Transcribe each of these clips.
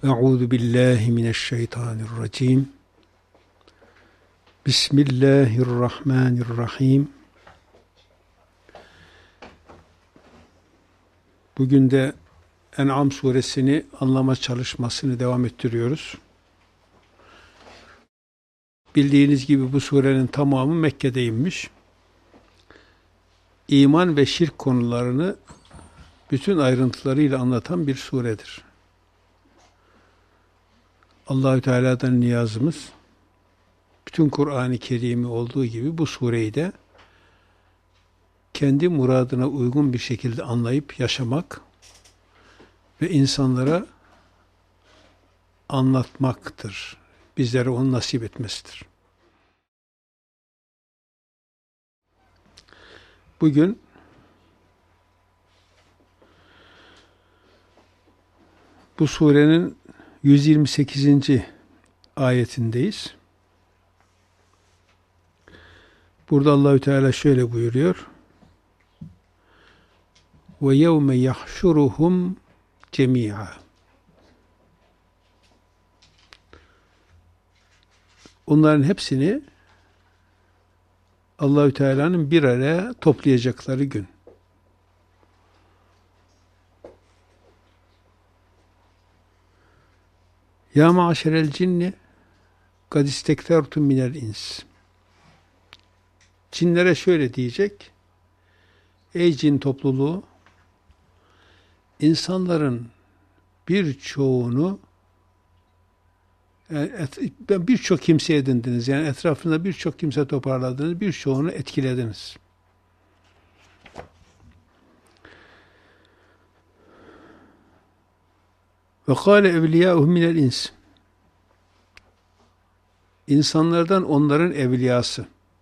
Euzu billahi mineşşeytanirracim. Bismillahirrahmanirrahim. Bugün de En'am suresini anlama çalışmasını devam ettiriyoruz. Bildiğiniz gibi bu surenin tamamı Mekke'de inmiş. İman ve şirk konularını bütün ayrıntılarıyla anlatan bir suredir. Allahü Teala'dan niyazımız, bütün Kur'an-ı Kerim'i olduğu gibi bu sureyi de kendi muradına uygun bir şekilde anlayıp yaşamak ve insanlara anlatmaktır. Bizlere onu nasip etmesidir. Bugün bu surenin 128. ayetindeyiz. Burada Allahü Teala şöyle buyuruyor. Ve yevme yahşuruhum cemi'a. Onların hepsini Allahü Teala'nın bir araya toplayacakları gün. Ya ma'şerel cinni kad istektertum minel ins. Cinlere şöyle diyecek. Ey cin topluluğu, insanların birçoğunu birçok kimse edindiniz. Yani etrafında birçok kimse toparladınız, birçoğunu etkilediniz. Ve kâle evliyâuhum minel ins. İnsanlardan onların evliyası.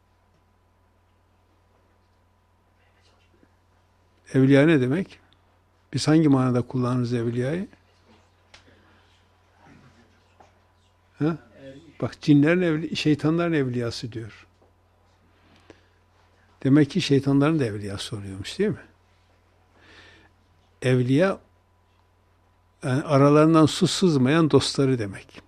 Evliya ne demek? Biz hangi manada kullanırız evliyayı? Ha? Bak cinlerin şeytanların evliyası diyor. Demek ki şeytanların da evliyası oluyormuş değil mi? Evliya yani aralarından su sızmayan dostları demek.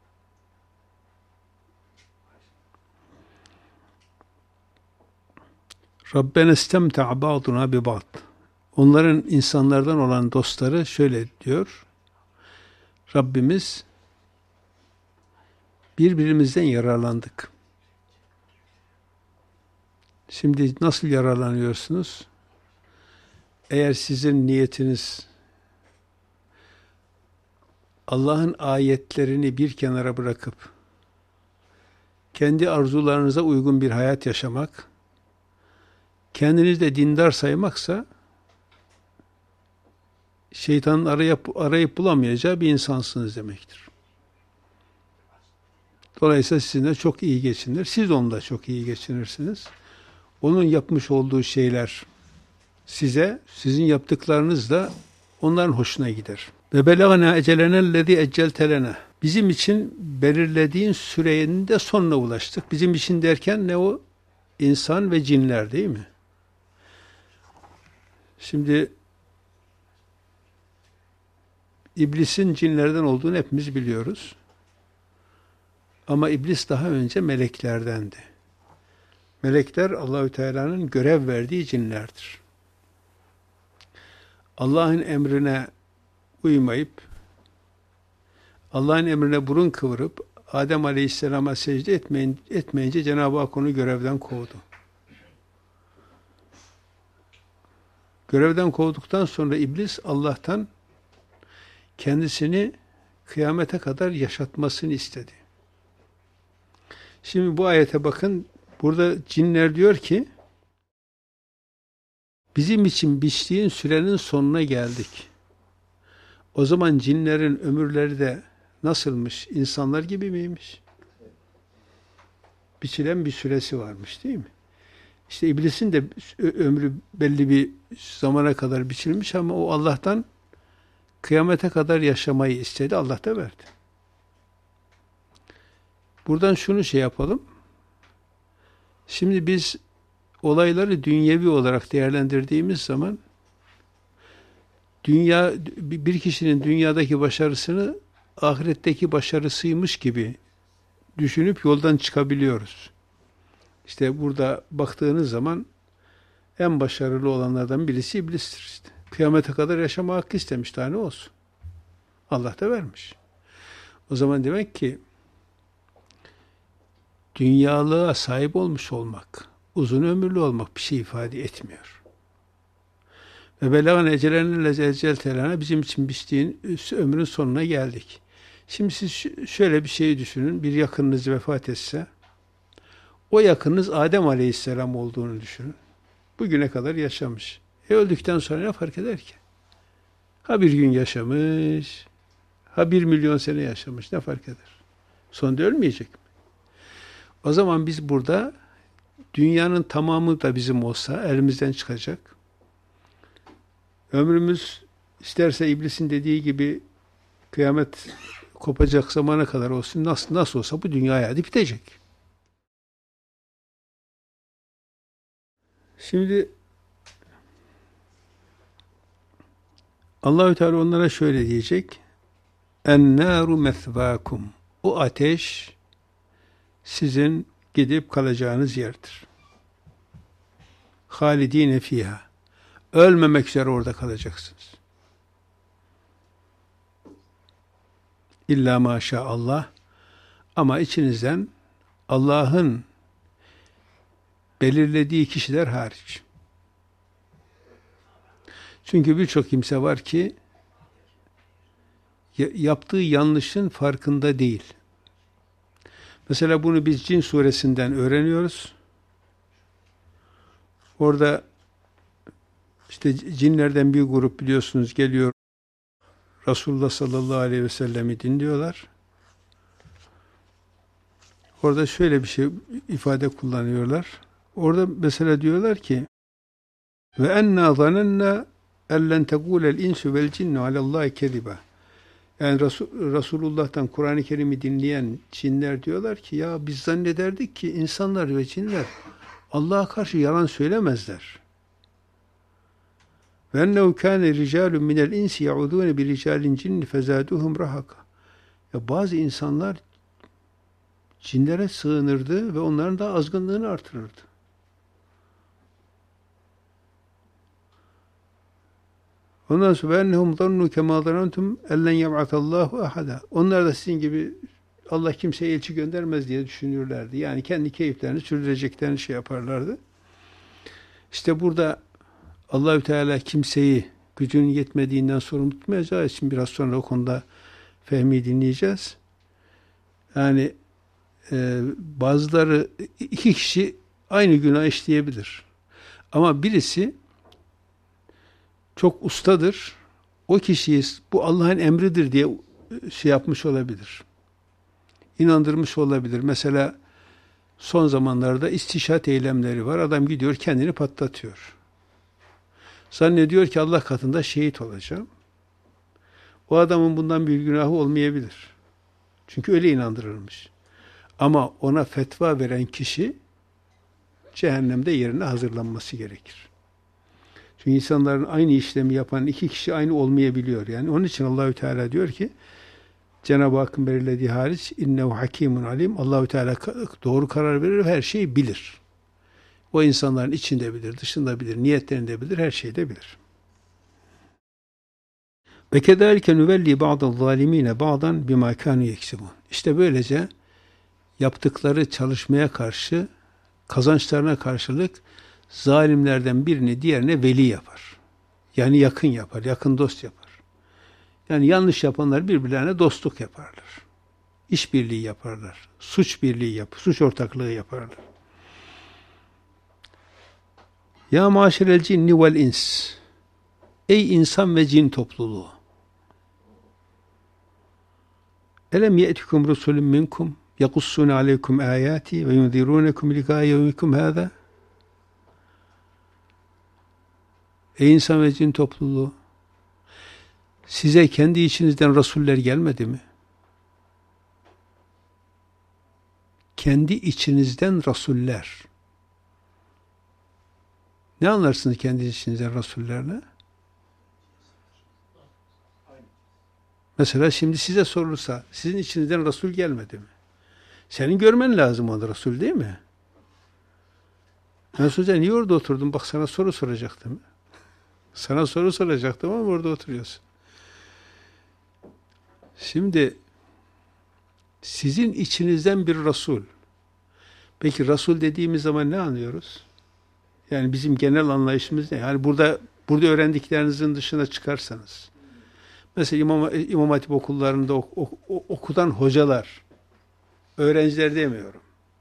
Rabbena istemta'a ba'duna bi ba'd. Onların insanlardan olan dostları şöyle diyor. Rabbimiz birbirimizden yararlandık. Şimdi nasıl yararlanıyorsunuz? Eğer sizin niyetiniz Allah'ın ayetlerini bir kenara bırakıp kendi arzularınıza uygun bir hayat yaşamak, kendinizi de dindar saymaksa şeytanın arayıp bulamayacağı bir insansınız demektir. Dolayısıyla sizinle çok iyi geçinir. Siz onunla çok iyi geçinirsiniz. Onun yapmış olduğu şeyler sizin yaptıklarınız da onların hoşuna gider. Ve belagna ecelenellezî ecceltelena. Bizim için belirlediğin sürenin de sonuna ulaştık. Bizim için derken ne o? İnsan ve cinler değil mi? Şimdi İblisin cinlerden olduğunu hepimiz biliyoruz. Ama iblis daha önce meleklerdendi. Melekler Allahü Teala'nın görev verdiği cinlerdir. Allah'ın emrine uymayıp, Allah'ın emrine burun kıvırıp, Adem Aleyhisselam'a secde etmeyince Cenab-ı Hak onu görevden kovdu. Görevden kovduktan sonra iblis Allah'tan kendisini kıyamete kadar yaşatmasını istedi. Şimdi bu ayete bakın. Burada cinler diyor ki bizim için biçtiğin sürenin sonuna geldik. O zaman cinlerin ömürleri de nasılmış? İnsanlar gibi miymiş? Biçilen bir süresi varmış değil mi? İşte iblisin de ömrü belli bir zamana kadar biçilmiş ama o Allah'tan kıyamete kadar yaşamayı istedi. Allah da verdi. Buradan şunu yapalım. Şimdi biz olayları dünyevi olarak değerlendirdiğimiz zaman bir kişinin dünyadaki başarısını ahiretteki başarısıymış gibi düşünüp yoldan çıkabiliyoruz. İşte burada baktığınız zaman en başarılı olanlardan birisi iblistir işte. Kıyamete kadar yaşama hakkı istemiş, daha ne olsun? Allah da vermiş. O zaman demek ki dünyalığa sahip olmuş olmak, uzun ömürlü olmak bir şey ifade etmiyor. Ve belagan ecelen ecel telana, bizim için biçtiğin ömrün sonuna geldik. Şimdi siz şöyle bir şey düşünün. Bir yakınınız vefat etse, o yakınınız Adem Aleyhisselam olduğunu düşünün. Bugüne kadar yaşamış. Öldükten sonra ne fark eder ki? Ha bir gün yaşamış, ha 1 milyon sene yaşamış, ne fark eder? Sonunda ölmeyecek mi? O zaman biz burada dünyanın tamamı da bizim olsa elimizden çıkacak. Ömrümüz isterse iblisin dediği gibi kıyamet kopacak zamana kadar olsun, nasıl olsa bu dünya hayatı bitecek. Şimdi Allahü Teala onlara şöyle diyecek: "En-nâru methvâkum." O ateş sizin gidip kalacağınız yerdir. "Halidîne fîhâ." Ölmemek üzere orada kalacaksınız. İlla maşallah. Ama içinizden Allah'ın belirlediği kişiler hariç. Çünkü birçok kimse var ki yaptığı yanlışın farkında değil. Mesela bunu biz Cin suresinden öğreniyoruz. Orada işte cinlerden bir grup biliyorsunuz geliyor, Resulullah sallallahu aleyhi ve sellemi dinliyorlar. Orada şöyle bir şey ifade kullanıyorlar. Orada mesela diyorlar ki ve enna zanenna ellen tegulel insu vel cinnu alallahi kediba. Yani Resulullah'tan Kur'an-ı Kerim'i dinleyen cinler diyorlar ki ya biz zannederdik ki insanlar ve cinler Allah'a karşı yalan söylemezler. Ve ennehu kâne ricâlun minel insi ya'udûne bi ricâlin cinni fezâduhum rahaka. Ya bazı insanlar cinlere sığınırdı ve onların da azgınlığını artırırdı. Ondan sonra ennehum zannu kemâ zanantum ellen yeb'atallâhu ahada. Onlar da sizin gibi Allah kimseye elçi göndermez diye düşünürlerdi. Yani kendi keyiflerini sürdüreceklerini şey yaparlardı. İşte burada Allahü Teala kimseyi gücünün yetmediğinden sorumlu tutmayacağı için biraz sonra o konuda Fehmi'yi dinleyeceğiz. Yani bazıları, iki kişi aynı günah işleyebilir. Ama birisi çok ustadır. O kişiyi bu Allah'ın emridir diye şey yapmış olabilir. İnandırmış olabilir. Mesela son zamanlarda istişat eylemleri var. Adam gidiyor kendini patlatıyor. Zannediyor ki Allah katında şehit olacağım. O adamın bundan bir günahı olmayabilir. Çünkü öyle inandırılmış. Ama ona fetva veren kişi cehennemde yerine hazırlanması gerekir. Çünkü insanların aynı işlemi yapan iki kişi aynı olmayabiliyor. Yani onun için Allahü Teala diyor ki Cenab-ı Hakk'ın belirlediği hariç innehu hakimun alim. Allahü Teala doğru karar verir, her şeyi bilir. O insanların içinde bilir, dışında bilir, niyetlerini de bilir, her şeyi de bilir. Ve kederken nüvelli ba'dal zalimine ba'dan bima kanu yeksibun. İşte böylece yaptıkları çalışmaya karşı, kazançlarına karşılık zalimlerden birini diğerine veli yapar. Yani yakın yapar, yakın dost yapar. Yani yanlış yapanlar birbirlerine dostluk yaparlar. İşbirliği yaparlar. Suç birliği yapar, suç ortaklığı yaparlar. Ya maşerel cinni vel ins. Ey insan ve cin topluluğu. Elem ye'tikum rusulun minkum yakussune aleykum ayati ve yunzirunekum liqâ yevmikum hâzâ. Ey insan ve cin topluluğu, size kendi içinizden rasuller gelmedi mi? Kendi içinizden rasuller. Ne anlarsınız kendi içinizden rasullerle? Mesela şimdi size sorulsa, sizin içinizden Resul gelmedi mi? Senin görmen lazım onu, Resul değil mi? Ben Hoca niye orada oturdun? Bak sana soru soracaktım. Sana soru soracaktım ama orada oturuyorsun. Şimdi sizin içinizden bir Resul. Peki Resul dediğimiz zaman ne anlıyoruz? Yani bizim genel anlayışımız ne? Yani burada öğrendiklerinizin dışına çıkarsanız. Mesela İmam Hatip okullarında okutan hocalar, öğrenciler demiyorum.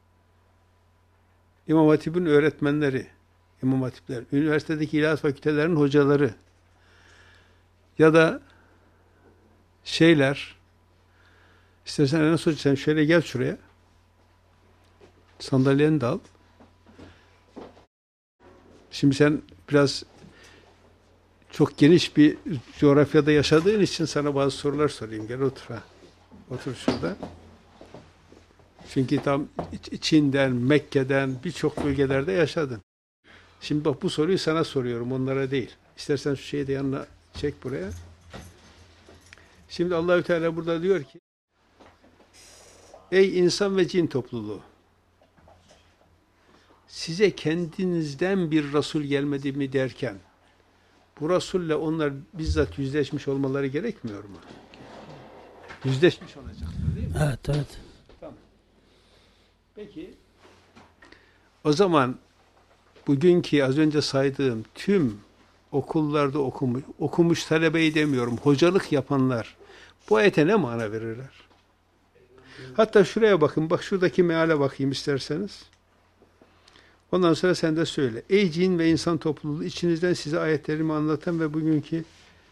İmam Hatip'in öğretmenleri, İmam Hatipler, üniversitedeki ilahiyat fakültelerinin hocaları ya da istersen Enes Hoca sen şöyle gel şuraya. Sandalyeni de al. Şimdi sen biraz çok geniş bir coğrafyada yaşadığın için sana bazı sorular sorayım. Gel otur ha. Otur şurada. Çünkü tam Çin'den, Mekke'den birçok bölgelerde yaşadın. Şimdi bak bu soruyu sana soruyorum, onlara değil. İstersen şu şeyi de yanına çek buraya. Şimdi Allahü Teala burada diyor ki: Ey insan ve cin topluluğu! Size kendinizden bir Resul gelmedi mi derken, bu Resul'le onlar bizzat yüzleşmiş olmaları gerekmiyor mu? Yüzleşmiş olacaklar değil mi? Evet, evet. Tamam. Peki, o zaman bugünkü az önce saydığım tüm okullarda okumuş talebeyi demiyorum, hocalık yapanlar bu ayete ne mana verirler? Hatta şuraya bakın, bak şuradaki meale bakayım isterseniz. Ondan sonra sen de söyle. Ey cin ve insan topluluğu, içinizden size ayetlerimi anlatan ve bugünkü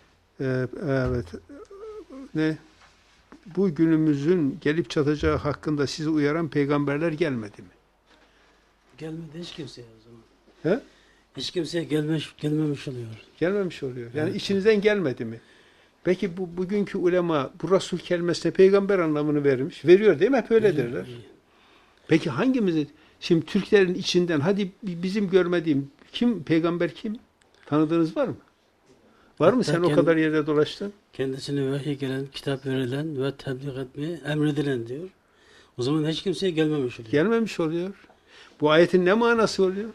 bu günümüzün gelip çatacağı hakkında sizi uyaran peygamberler gelmedi mi? Gelmedi hiç kimseye o zaman. He? Hiç kimseye gelmemiş oluyor. Gelmemiş oluyor. Yani Evet. içinizden gelmedi mi? Peki bugünkü ulema bu Resul kelimesine peygamber anlamını vermiş. Veriyor değil mi? Hep öyle derler. Peki hangimizi? Şimdi Türklerin içinden hadi bizim görmediğim peygamber kim? Tanıdığınız var mı? Var mı? Sen o kadar yerde dolaştın? Kendisine vahiy gelen, kitap verilen ve tebliğ etmeye emredilen diyor. O zaman hiç kimseye gelmemiş oluyor. Gelmemiş oluyor. Bu ayetin ne manası oluyor?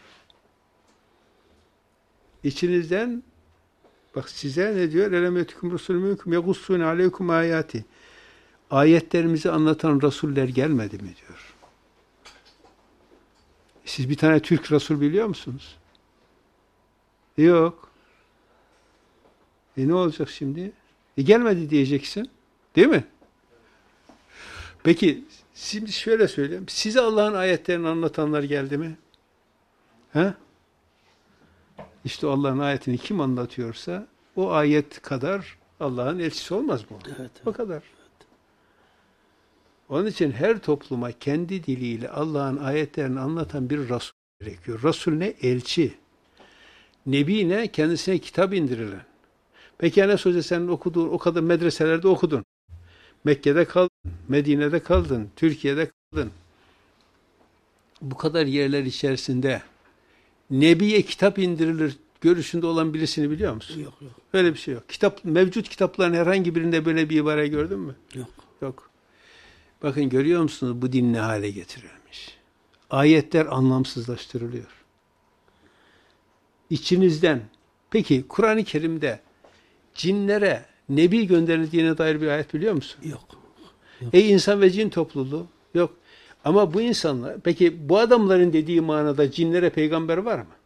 İçinizden bak size ne diyor? Elem yetikum rusulun minkum yagussun aleykum ayati. Ayetlerimizi anlatan rasuller gelmedi mi diyor. Siz bir tane Türk Resul biliyor musunuz? Yok. Ne olacak şimdi? Gelmedi diyeceksin. Değil mi? Peki, şimdi şöyle söyleyeyim. Size Allah'ın ayetlerini anlatanlar geldi mi? He? İşte Allah'ın ayetini kim anlatıyorsa o ayet kadar Allah'ın elçisi olmaz mı? Evet, o kadar. Evet. Onun için her topluma kendi diliyle Allah'ın ayetlerini anlatan bir Resul gerekiyor. Resul ne? Elçi. Nebi ne? Kendisine kitap indirilen. Peki Enes Hoca senin okuduğun o kadar medreselerde okudun. Mekke'de kaldın, Medine'de kaldın, Türkiye'de kaldın. Bu kadar yerler içerisinde Nebi'ye kitap indirilir görüşünde olan birisini biliyor musun? Yok. Öyle bir şey yok. Mevcut kitapların herhangi birinde böyle bir ibare gördün mü? Yok. Bakın görüyor musunuz bu din ne hale getirilmiş? Ayetler anlamsızlaştırılıyor. İçinizden. Peki Kur'an-ı Kerim'de cinlere Nebi gönderildiğine dair bir ayet biliyor musun? Yok. Ey insan ve cin topluluğu. Yok. Ama bu insanlar, peki bu adamların dediği manada cinlere peygamber var mı?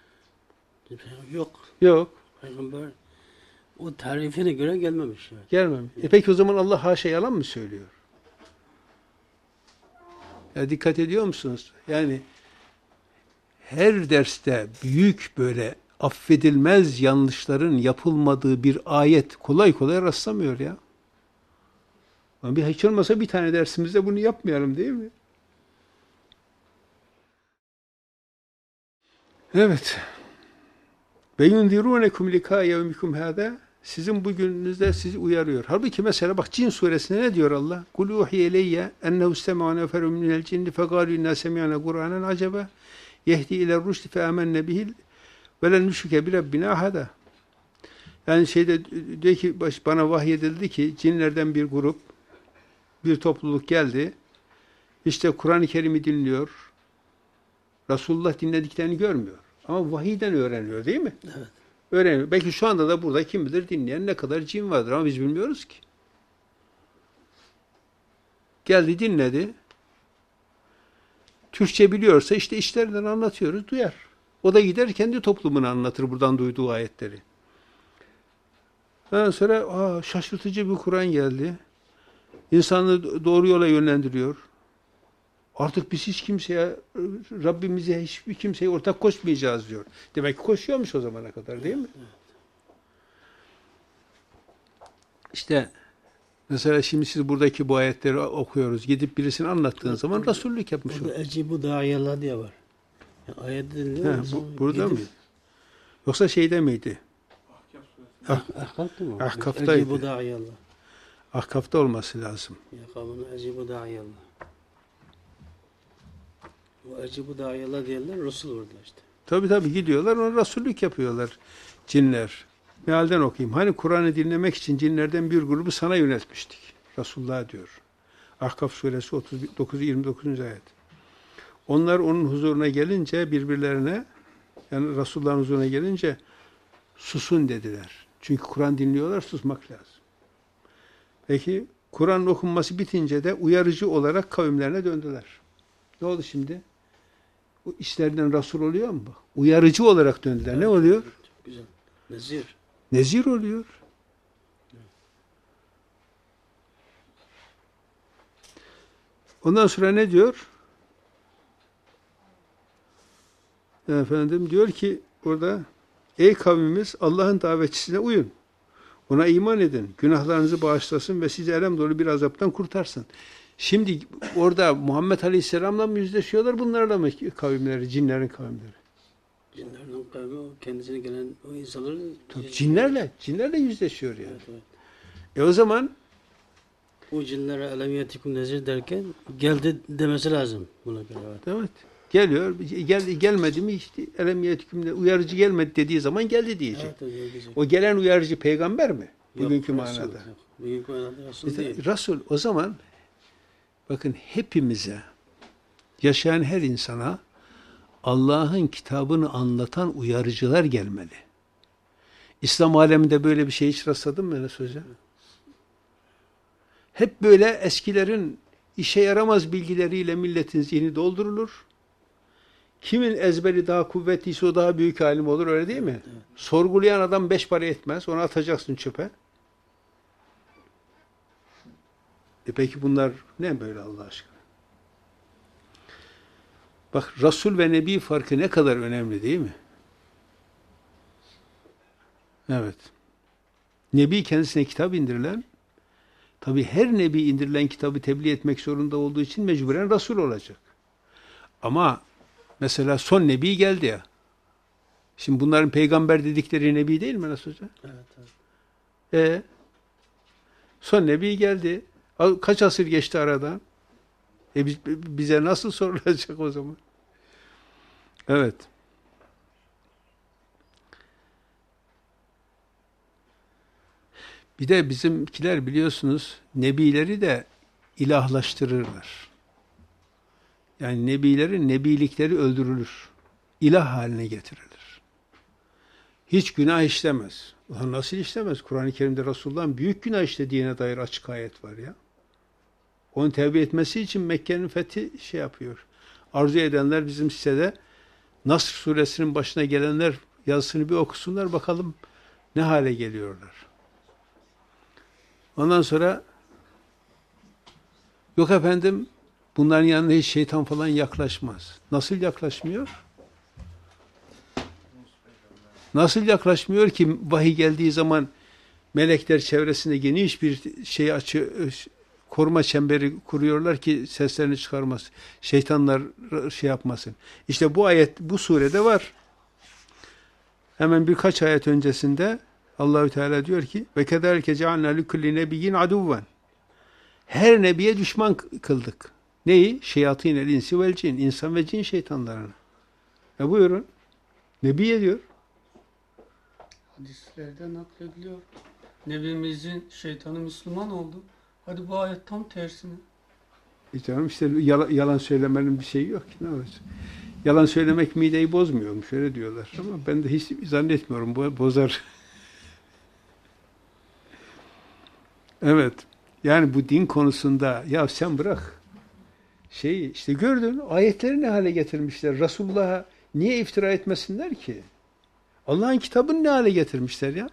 Yok. Peygamber o tarifine göre gelmemiş. Yani. Gelmemiş. Peki o zaman Allah haşa yalan mı söylüyor? Ya dikkat ediyor musunuz? Yani her derste büyük böyle affedilmez yanlışların yapılmadığı bir ayet kolay kolay rastlamıyor ya. Ama hiç olmasa bir tane dersimizde bunu yapmayalım değil mi? Evet. Ve yunzirunekum lika yevmikum hâdâ. Sizin bugününüzde sizi uyarıyor. Halbuki mesela bak Cin suresinde ne diyor Allah? Kul uhiye ileyye ennehu istema'u neferun minel cinni fekâlu inna semi'na Kur'anen acaba yehdi ile rüşdi fe amenne bihil ve len nüşrike bi rabbina ahada. Yani diyor ki bana vahyedildi ki cinlerden bir grup, bir topluluk geldi. İşte Kur'an-ı Kerim'i dinliyor. Resulullah dinlediklerini görmüyor. Ama vahiyden öğreniyor değil mi? Evet. Öğreniyor. Belki şu anda da burada kim bilir dinleyen ne kadar cin vardır ama biz bilmiyoruz ki. Geldi dinledi. Türkçe biliyorsa işte işlerinden anlatıyoruz, duyar. O da gider kendi toplumunu anlatır buradan duyduğu ayetleri. Ondan sonra şaşırtıcı bir Kur'an geldi. İnsanı doğru yola yönlendiriyor. Artık biz hiç kimseye, Rabbimize hiçbir kimseye ortak koşmayacağız diyor. Demek ki koşuyormuş o zamana kadar değil mi? İşte mesela şimdi siz buradaki bu ayetleri okuyoruz. Gidip birisine anlattığın zaman Resullük yapmış olur. Burada Ecibu da'iyallah diye var. Yani ayet dinliyor. Burada mı? Yoksa şeyde miydi? Ahkaf'ta mı? Ahkaf'taydı. Ecibu da'iyallah. Ahkaf'ta olması lazım. Yakamını Ecibu da'iyallah. Bu Ecibu da'iyallah diyenler Resul orada işte. Tabii gidiyorlar, ona Resullük yapıyorlar cinler. Mealden okuyayım. Hani Kur'an'ı dinlemek için cinlerden bir grubu sana yöneltmiştik. Resulullah diyor. Ahkaf suresi 29. ayet. Onlar onun huzuruna gelince birbirlerine, yani Resulullah'ın huzuruna gelince susun dediler. Çünkü Kur'an dinliyorlar, susmak lazım. Peki Kur'an'ın okunması bitince de uyarıcı olarak kavimlerine döndüler. Ne oldu şimdi? Bu işlerinden Resul oluyor mu? Uyarıcı olarak döndüler. Evet, ne oluyor? Çok güzel. Nezir. Nezir oluyor. Ondan sonra ne diyor? Efendim diyor ki burada ey kavmimiz Allah'ın davetçisine uyun. Ona iman edin. Günahlarınızı bağışlasın ve sizi elem dolu bir azaptan kurtarsın. Şimdi orada Muhammed Aleyhisselam'la mı yüzleşiyorlar? Bunlarla mı kavimleri, cinlerin kavimleri? Cinlerin kavmi o kendisine gelen o insanların... Tabii, cinlerle yüzleşiyor yani. Evet. O zaman o cinlere elemiyetikum nezir derken geldi demesi lazım buna göre. Evet. Geliyor. Gelmedi mi işte elemiyetikumde uyarıcı gelmedi dediği zaman geldi diyecek. Evet, o gelen uyarıcı peygamber mi? Bugünkü yok, manada. Yok. Bugünkü manada Resul değil. Resul o zaman bakın hepimize yaşayan her insana Allah'ın kitabını anlatan uyarıcılar gelmeli. İslam aleminde böyle bir şey hiç rastladın mı Enes Hoca? Hep böyle eskilerin işe yaramaz bilgileriyle milletin zihni doldurulur. Kimin ezberi daha kuvvetliyse o daha büyük alim olur, öyle değil mi? Evet. Sorgulayan adam 5 para etmez, onu atacaksın çöpe. Peki bunlar ne böyle Allah aşkına? Bak Resul ve Nebi farkı ne kadar önemli değil mi? Evet. Nebi kendisine kitap indirilen, tabi her Nebi indirilen kitabı tebliğ etmek zorunda olduğu için mecburen Resul olacak. Ama mesela son Nebi geldi ya. Şimdi bunların peygamber dedikleri Nebi değil mi Resul Hoca? Evet. Son Nebi geldi. Kaç asır geçti aradan? Bize nasıl sorulacak o zaman? Evet. Bir de bizimkiler biliyorsunuz nebileri de ilahlaştırırlar. Yani nebilikleri öldürülür. İlah haline getirilir. Hiç günah işlemez. Nasıl işlemez? Kur'an-ı Kerim'de Resulullah'ın büyük günah işlediğine dair açık ayet var ya. Onun tevbe etmesi için Mekke'nin fethi yapıyor. Arzu edenler bizim sitede Nasr suresinin başına gelenler yazısını bir okusunlar bakalım ne hale geliyorlar. Ondan sonra yok efendim bunların yanına hiç şeytan falan yaklaşmaz. Nasıl yaklaşmıyor? Nasıl yaklaşmıyor ki vahiy geldiği zaman melekler çevresinde geniş bir koruma çemberi kuruyorlar ki seslerini çıkarmaz. Şeytanlar yapmasın. İşte bu ayet bu surede var. Hemen birkaç ayet öncesinde Allahü Teala diyor ki ve kederke cealna likulli nebiyyin aduven. Her nebiye düşman kıldık. Neyi? Şeyatinel insi vel cin. İnsan ve cin şeytanlarını. Buyurun. Nebiye diyor. Hadislerden naklediliyor. Nebimizin şeytanı Müslüman oldu. Hadi bu ayet tam tersine. Canım işte yalan söylemenin bir şeyi yok ki, ne olacak? Yalan söylemek mideyi bozmuyormuş, öyle diyorlar. Ama ben de hiç zannetmiyorum bozar. Evet. Yani bu din konusunda ya sen bırak. İşte gördün, ayetleri ne hale getirmişler. Resulullah'a niye iftira etmesinler ki? Allah'ın kitabını ne hale getirmişler ya?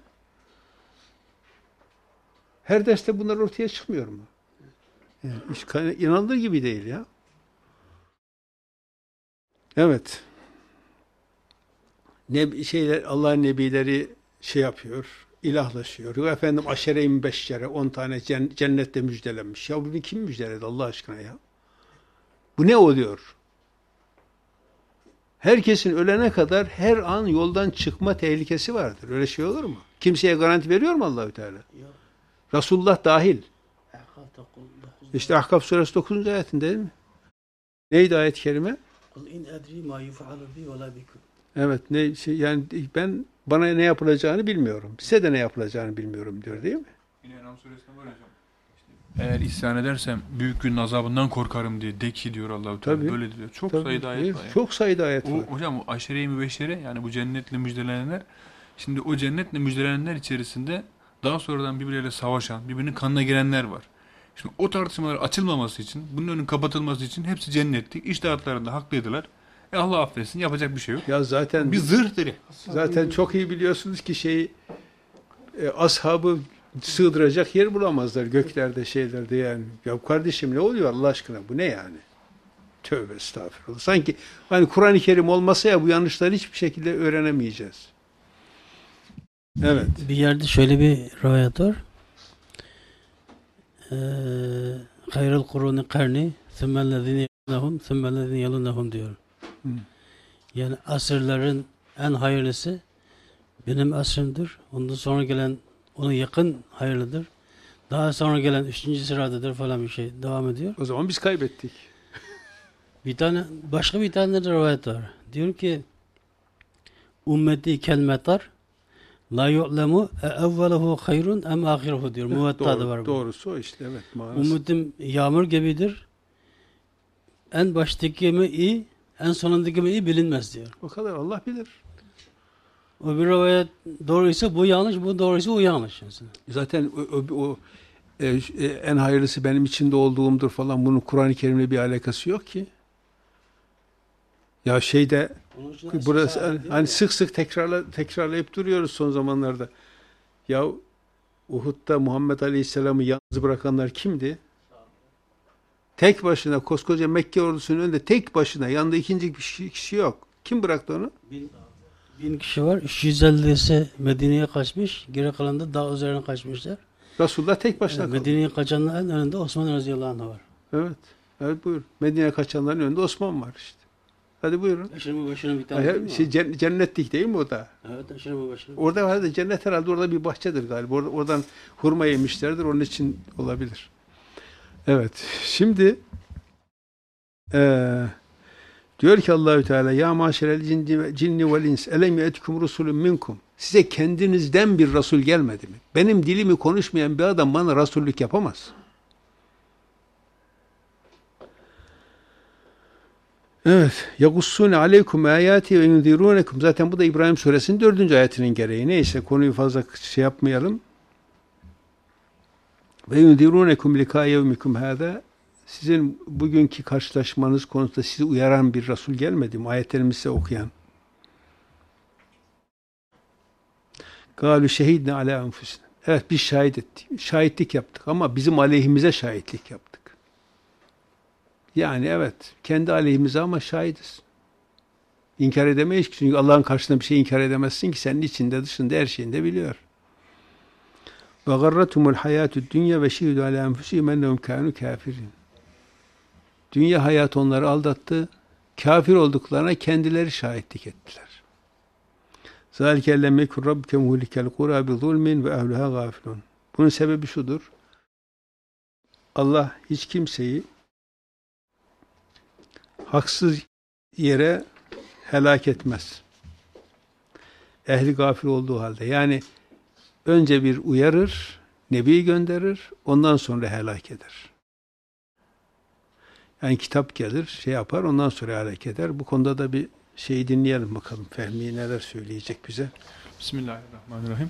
Her derste bunlar ortaya çıkmıyor mu? Yani inanılır gibi değil ya. Evet. Allah'ın nebileri yapıyor, ilahlaşıyor. Yok efendim aşere-i mübeşşere 10 tane cennette müjdelenmiş. Ya bunu kim müjdeledi Allah aşkına ya? Bu ne oluyor? Herkesin ölene kadar her an yoldan çıkma tehlikesi vardır. Öyle şey olur mu? Kimseye garanti veriyor mu Allahü Teala? Yok. Resulullah dahil. Ahkaf 9. İşte Ahkaf suresi 9. ayetinde değil mi? Neydi ayet-i kerime? Kul in edri ma yuf'alu bi ve la bikum. Evet, yani bana ne yapılacağını bilmiyorum. Size de ne yapılacağını bilmiyorum diyor, değil mi? Yine En'am suresinde var hocam. Eğer isyan edersem büyük günün azabından korkarım diye de ki diyor Allah-u Teala. Tabii. Böyle diyor. Çok Tabii, sayıda ayet var. Yani. Çok sayıda ayet var. Hocam o aşere-i mübeşşere, yani bu cennetle müjdelenenler, şimdi o cennetle müjdelenenler içerisinde daha sonradan birbirleriyle savaşan, birbirinin kanına girenler var. Şimdi o tartışmalar açılmaması için, bunun önünün kapatılması için hepsi cennetlik. İçtihatlarında haklıydılar. Allah affetsin, yapacak bir şey yok. Ya zaten Bir zırhtır. zaten çok iyi biliyorsunuz ki ashabı sığdıracak yer bulamazlar göklerde, şeylerde yani. Ya kardeşim ne oluyor Allah aşkına? Bu ne yani? Tövbe estağfurullah. Sanki hani Kur'an-ı Kerim olmasa ya bu yanlışları hiçbir şekilde öğrenemeyeceğiz. Evet. Bir yerde şöyle bir rivayet var. Hayrul kuruni karni sümmellezine yalunahum sümmellezine yalunahum diyor. Yani asırların en hayırlısı benim asrımdır. Ondan sonra gelen ona yakın hayırlıdır. Daha sonra gelen 3. sıradadır falan bir şey devam ediyor. O zaman biz kaybettik. Başka bir tane de rivayet var. Diyor ki ümmeti kelmetar la yu'lemu evveluhu hayrun em ahiruhu diyor. Muvatta'da var bu. Doğrusu o işte, evet. Maalesef. Ummetim yağmur gibidir. En baştaki mi iyi, en sonundaki mi iyi bilinmez diyor. O kadar Allah bilir. O bir rivayet doğruysa bu yanlış, bu doğruysa o yanlış. Zaten en hayırlısı benim içinde olduğumdur falan, bunun Kur'an-ı Kerim'le bir alakası yok ki. Ya burası hani sık sık tekrarlayıp duruyoruz son zamanlarda. Ya Uhud'da Muhammed Aleyhisselam'ı yalnız bırakanlar kimdi? Tek başına koskoca Mekke ordusunun önünde tek başına, yanında ikinci bir kişi yok. Kim bıraktı onu? 1000 kişi var. 350'si Medine'ye kaçmış. Geri kalan da dağ üzerine kaçmışlar. Resulullah tek başına kaldı. Medine'ye kaçanların önünde Osman radıyallahu anh var. Evet. Evet, buyur. Medine'ye kaçanların önünde Osman var işte. Hadi buyurun. Aşırı başına bir tane değil mi? Cennetlik değil mi o da? Evet, aşırı başına. Orada var da cennet herhalde, orada bir bahçedir galiba. Oradan hurma yemişlerdir. Onun için olabilir. Evet. Şimdi diyor ki Allahü Teala ya maşerel cinni vel ins elem yetkum rusulun minkum. Size kendinizden bir Resul gelmedi mi? Benim dilimi konuşmayan bir adam bana Resullük yapamaz. Evet. Yagussune aleykum ayati ve yunzirunekum. Zaten bu da İbrahim suresinin 4. ayetinin gereği. Neyse, konuyu fazla yapmayalım. Ve yunzirunekum lika yevmikum hâzâ. Sizin bugünkü karşılaşmanız konusunda sizi uyaran bir Resul gelmedi mi? Ayetlerimizi size okuyan. Gâlû şehidne alâ enfüsine. Evet, biz şahitlik yaptık ama bizim aleyhimize şahitlik yaptık. Yani evet, kendi aleyhimize ama şahidiz. İnkar edemeyiz ki, çünkü Allah'ın karşısında bir şey inkar edemezsin ki, senin içinde dışında her şeyini de biliyor. Ve garratumul hayatü dünya ve şehidu alâ enfüsihim ennehum kânû kâfirin. Dünya hayatı onları aldattı. Kafir olduklarına kendileri şahitlik ettiler. Zâlike ellem yekun rabbuke muhlikel kurâ bi zulmin ve ehluhâ gâfilûn. Bunun sebebi şudur. Allah hiç kimseyi haksız yere helak etmez. ehli gafil olduğu halde. Yani önce bir uyarır, Nebi gönderir, ondan sonra helak eder. Yani kitap gelir, şey yapar, ondan sonra helak eder. Bu konuda da bir şey dinleyelim bakalım. Fehmi neler söyleyecek bize. Bismillahirrahmanirrahim.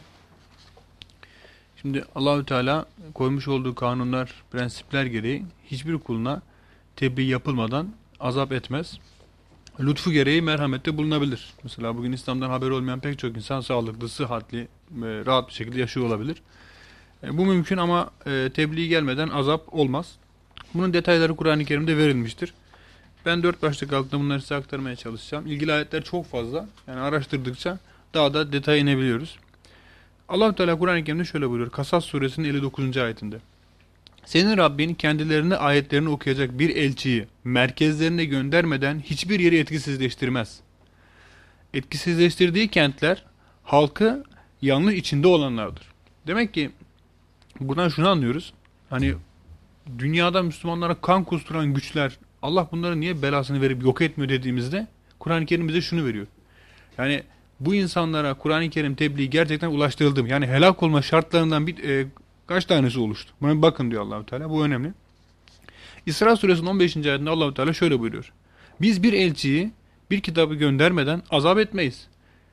Şimdi Allahü Teala koymuş olduğu kanunlar, prensipler gereği hiçbir kuluna tebliğ yapılmadan azap etmez. Lütfu gereği merhamette bulunabilir. Mesela bugün İslam'dan haberi olmayan pek çok insan sağlıklı, sıhhatli, rahat bir şekilde yaşıyor olabilir. Bu mümkün ama tebliğ gelmeden azap olmaz. Bunun detayları Kur'an-ı Kerim'de verilmiştir. Ben 4 başlık altında bunları size aktarmaya çalışacağım. İlgili ayetler çok fazla. Yani araştırdıkça daha da detaya inebiliyoruz. Allah-u Teala Kur'an-ı Kerim'de şöyle buyuruyor. Kasas suresinin 59. ayetinde. Senin Rabbin kendilerine ayetlerini okuyacak bir elçiyi merkezlerine göndermeden hiçbir yeri etkisizleştirmez. Etkisizleştirdiği kentler halkı yanlış içinde olanlardır. Demek ki buradan şunu anlıyoruz. Hani dünyada Müslümanlara kan kusturan güçler Allah bunların niye belasını verip yok etmiyor dediğimizde Kur'an-ı Kerim bize şunu veriyor. Yani bu insanlara Kur'an-ı Kerim tebliği gerçekten ulaştırıldı mı? Yani helak olma şartlarından kaç tanesi oluştu? Buna bir bakın diyor Allah-u Teala. Bu önemli. İsra suresinin 15. ayetinde Allah-u Teala şöyle buyuruyor. Biz bir elçiyi bir kitabı göndermeden azap etmeyiz.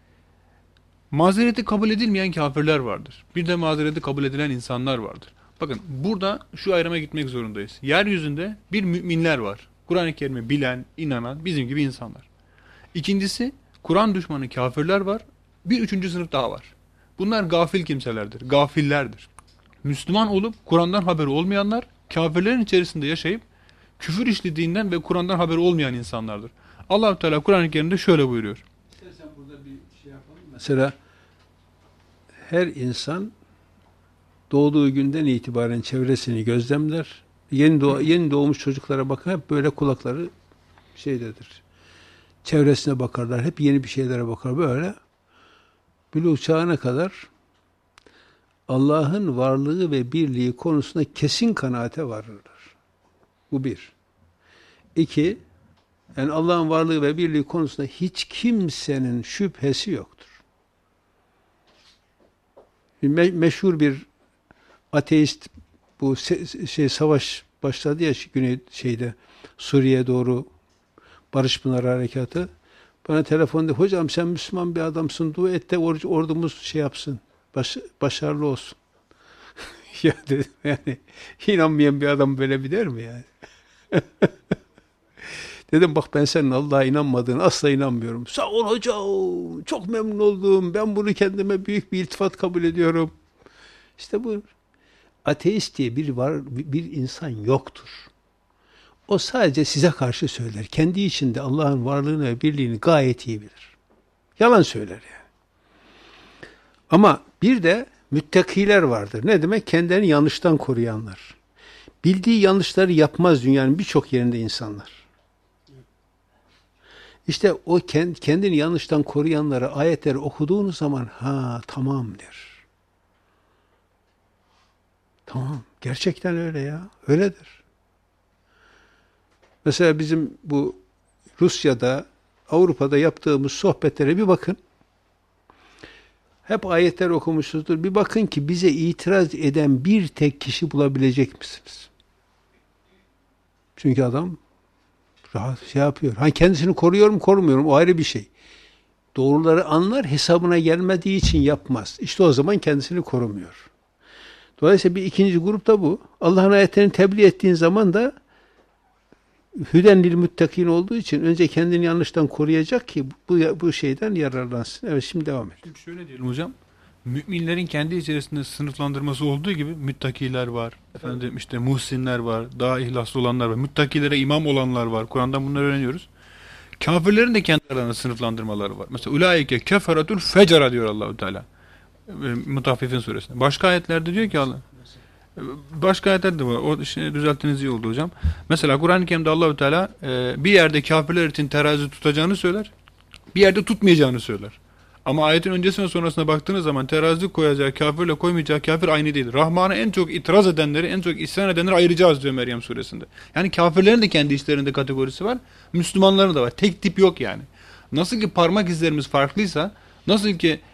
Mazereti kabul edilmeyen kafirler vardır. Bir de mazereti kabul edilen insanlar vardır. Bakın burada şu ayrıma gitmek zorundayız. Yeryüzünde bir müminler var. Kur'an-ı Kerim'i bilen, inanan, bizim gibi insanlar. İkincisi Kur'an düşmanı kafirler var. Bir üçüncü sınıf daha var. Bunlar gafil kimselerdir, gafillerdir. Müslüman olup Kur'an'dan haberi olmayanlar, kafirlerin içerisinde yaşayıp küfür işlediğinden ve Kur'an'dan haberi olmayan insanlardır. Allah-u Teala Kur'an-ı Kerim'de şöyle buyuruyor. İstersen burada bir şey yapalım. Mesela her insan doğduğu günden itibaren çevresini gözlemler. Yeni doğmuş çocuklara bakın, hep böyle kulakları şeydedir. Çevresine bakarlar. Hep yeni bir şeylere bakar böyle. Buluğ çağına kadar Allah'ın varlığı ve birliği konusunda kesin kanaate varırlar. Bu bir. İki, yani Allah'ın varlığı ve birliği konusunda hiç kimsenin şüphesi yoktur. Meşhur bir ateist, bu savaş başladı ya Suriye'ye doğru Barış Pınarı Harekatı. Bana telefonda, hocam sen Müslüman bir adamsın, dua et de ordumuz şey yapsın, başarılı olsun. Ya dedim, yani inanmayan bir adam böyle bir der mi yani? Dedim bak, ben senin Allah'a inanmadığını asla inanmıyorum. Sağ ol hocam, çok memnun oldum, ben bunu kendime büyük bir iltifat kabul ediyorum. İşte bu ateist diye bir insan yoktur. O sadece size karşı söyler. Kendi içinde Allah'ın varlığını ve birliğini gayet iyi bilir. Yalan söyler yani. Ama bir de müttakiler vardır. Ne demek? Kendilerini yanlıştan koruyanlar. Bildiği yanlışları yapmaz dünyanın birçok yerinde insanlar. İşte o kendini yanlıştan koruyanlara ayetleri okuduğunuz zaman tamam der. Tamam. Gerçekten öyle ya. Öyledir. Mesela bizim bu Rusya'da, Avrupa'da yaptığımız sohbetlere bir bakın. Hep ayetler okumuşuzdur. Bir bakın ki bize itiraz eden bir tek kişi bulabilecek misiniz? Çünkü adam rahat şey yapıyor. Kendisini koruyor mu, korumuyor mu? O ayrı bir şey. Doğruları anlar, hesabına gelmediği için yapmaz. İşte o zaman kendisini korumuyor. Dolayısıyla bir ikinci grup da bu. Allah'ın ayetlerini tebliğ ettiğin zaman da hüden lil muttakin olduğu için önce kendini yanlıştan koruyacak ki bu şeyden yararlansın. Evet, şimdi devam et. Şimdi şöyle diyelim hocam. Müminlerin kendi içerisinde sınıflandırması olduğu gibi müttakiler var. Efendim işte muhsinler var. Daha ihlaslı olanlar var. Müttakilere imam olanlar var. Kur'an'dan bunları öğreniyoruz. Kafirlerin de kendi aralarında sınıflandırmaları var. Mesela ulaike keferatül fecera diyor Allah-u Teala. Mutaffifin suresinde. Başka ayetlerde diyor ki Allah. Başka ayetler de var. O işini düzelttiğiniz iyi oldu hocam. Mesela Kur'an-ı Kerim'de Allah-u Teala bir yerde kafirler için terazi tutacağını söyler. Bir yerde tutmayacağını söyler. Ama ayetin öncesine sonrasına baktığınız zaman terazi koyacağı kafirle koymayacağı kafir aynı değil. Rahman'a en çok itiraz edenleri, en çok isyan edenleri ayıracağız diyor Meryem suresinde. Yani kafirlerin de kendi işlerinde kategorisi var. Müslümanların da var. Tek tip yok yani. Nasıl ki parmak izlerimiz farklıysa, nasıl ki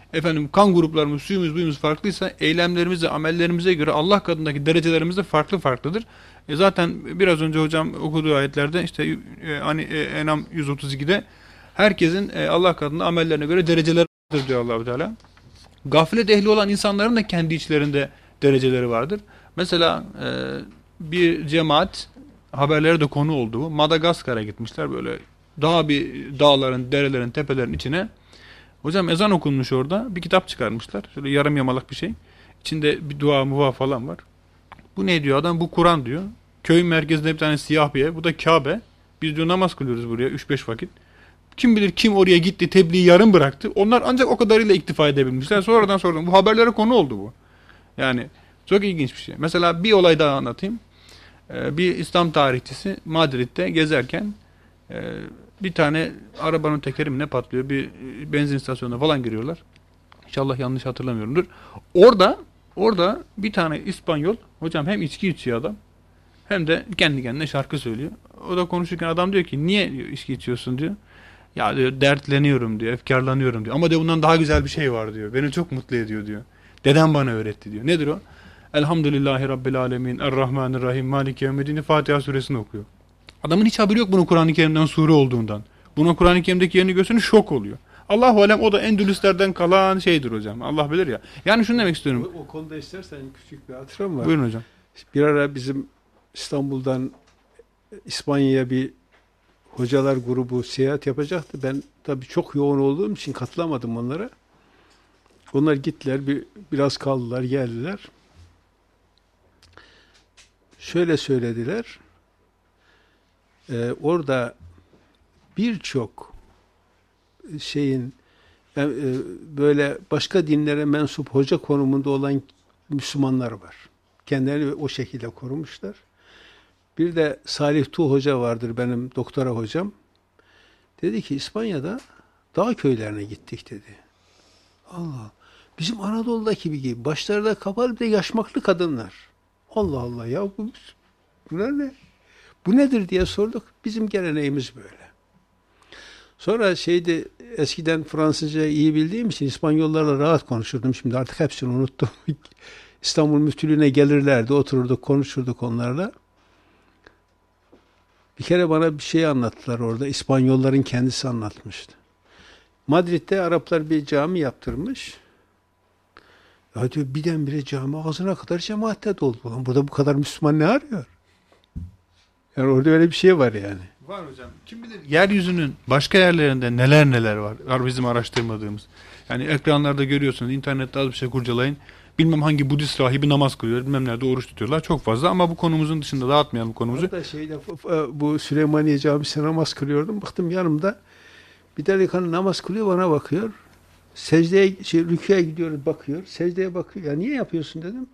efendim kan gruplarımız, suyumuz, buyumuz farklıysa eylemlerimize, amellerimize göre Allah katındaki derecelerimiz de farklı farklıdır. Zaten biraz önce hocam okuduğu ayetlerde işte hani En'am 132'de herkesin Allah katında amellerine göre dereceleri vardır diyor Allah-u Teala. Gaflet ehli olan insanların da kendi içlerinde dereceleri vardır. Mesela bir cemaat, haberlere de konu oldu bu. Madagaskar'a gitmişler, böyle dağların, derelerin, tepelerin içine. Hocam ezan okunmuş orada. Bir kitap çıkarmışlar. Şöyle yarım yamalak bir şey. İçinde bir dua muva falan var. Bu ne diyor adam? Bu Kur'an diyor. Köyün merkezinde bir tane siyah bir ev. Bu da Kabe. Biz diyor namaz kılıyoruz buraya 3-5 vakit. Kim bilir kim oraya gitti, tebliği yarım bıraktı. Onlar ancak o kadarıyla iktifa edebilmişler. Sonradan bu haberlere konu oldu bu. Yani çok ilginç bir şey. Mesela bir olay daha anlatayım. Bir İslam tarihçisi Madrid'de gezerken bir tane arabanın tekeri mi ne patlıyor. Bir benzin istasyonuna falan giriyorlar. İnşallah yanlış hatırlamıyorumdur. Orada bir tane İspanyol, hocam hem içki içiyor adam hem de kendi kendine şarkı söylüyor. O da konuşurken adam diyor ki niye diyor, içki içiyorsun diyor. Ya diyor dertleniyorum diyor, efkarlanıyorum diyor. Ama diyor bundan daha güzel bir şey var diyor. Beni çok mutlu ediyor diyor. Dedem bana öğretti diyor. Nedir o? Elhamdülillahi Rabbil Alemin, Errahmanirrahim, Maliki Yevmiddin, Fatiha suresini okuyor. Adamın hiç haberi yok bunun Kur'an-ı Kerim'den sure olduğundan. Buna Kur'an-ı Kerim'deki yerini görsün şok oluyor. Allahu alem o da Endülüslerden kalan şeydir hocam. Allah bilir ya. Yani şunu demek istiyorum. O konuda istersen küçük bir hatıram var. Buyurun hocam. Bir ara bizim İstanbul'dan İspanya'ya bir hocalar grubu seyahat yapacaktı. Ben tabii çok yoğun olduğum için katılamadım onlara. Onlar gittiler, biraz kaldılar, geldiler. Şöyle söylediler. Orada birçok şeyin yani, böyle başka dinlere mensup hoca konumunda olan Müslümanlar var. Kendilerini o şekilde korumuşlar. Bir de Salih Tuğ Hoca vardır benim doktora hocam. Dedi ki İspanya'da dağ köylerine gittik dedi. Allah. Bizim Anadolu'daki gibi başlarda kapalı bir de yaşmaklı kadınlar. Allah Allah ya bunlar ne? Bu nedir diye sorduk. Bizim geleneğimiz böyle. Sonra eskiden Fransızca iyi bildiğim için İspanyollarla rahat konuşurdum. Şimdi artık hepsini unuttum. İstanbul Müftülüğü'ne gelirlerdi. Otururduk, konuşurduk onlarla. Bir kere bana bir şey anlattılar orada. İspanyolların kendisi anlatmıştı. Madrid'de Araplar bir cami yaptırmış. Ya diyor birdenbire cami ağzına kadar cemaatle doldu. Ulan burada bu kadar Müslüman ne arıyor? Yani orada öyle bir şey var yani. Var hocam. Kim bilir yeryüzünün başka yerlerinde neler var bizim araştırmadığımız. Yani ekranlarda görüyorsunuz, internette az bir şey kurcalayın. Bilmem hangi Budist rahibi namaz kılıyor, bilmem nerede oruç tutuyorlar. Çok fazla ama bu konumuzun dışında dağıtmayalım konumuzu. Hatta bu Süleymaniye Camisi'ne namaz kılıyordum. Baktım yanımda bir delikanlı namaz kılıyor, bana bakıyor. Secdeye, rüküye gidiyor, bakıyor. Secdeye bakıyor. Ya niye yapıyorsun dedim.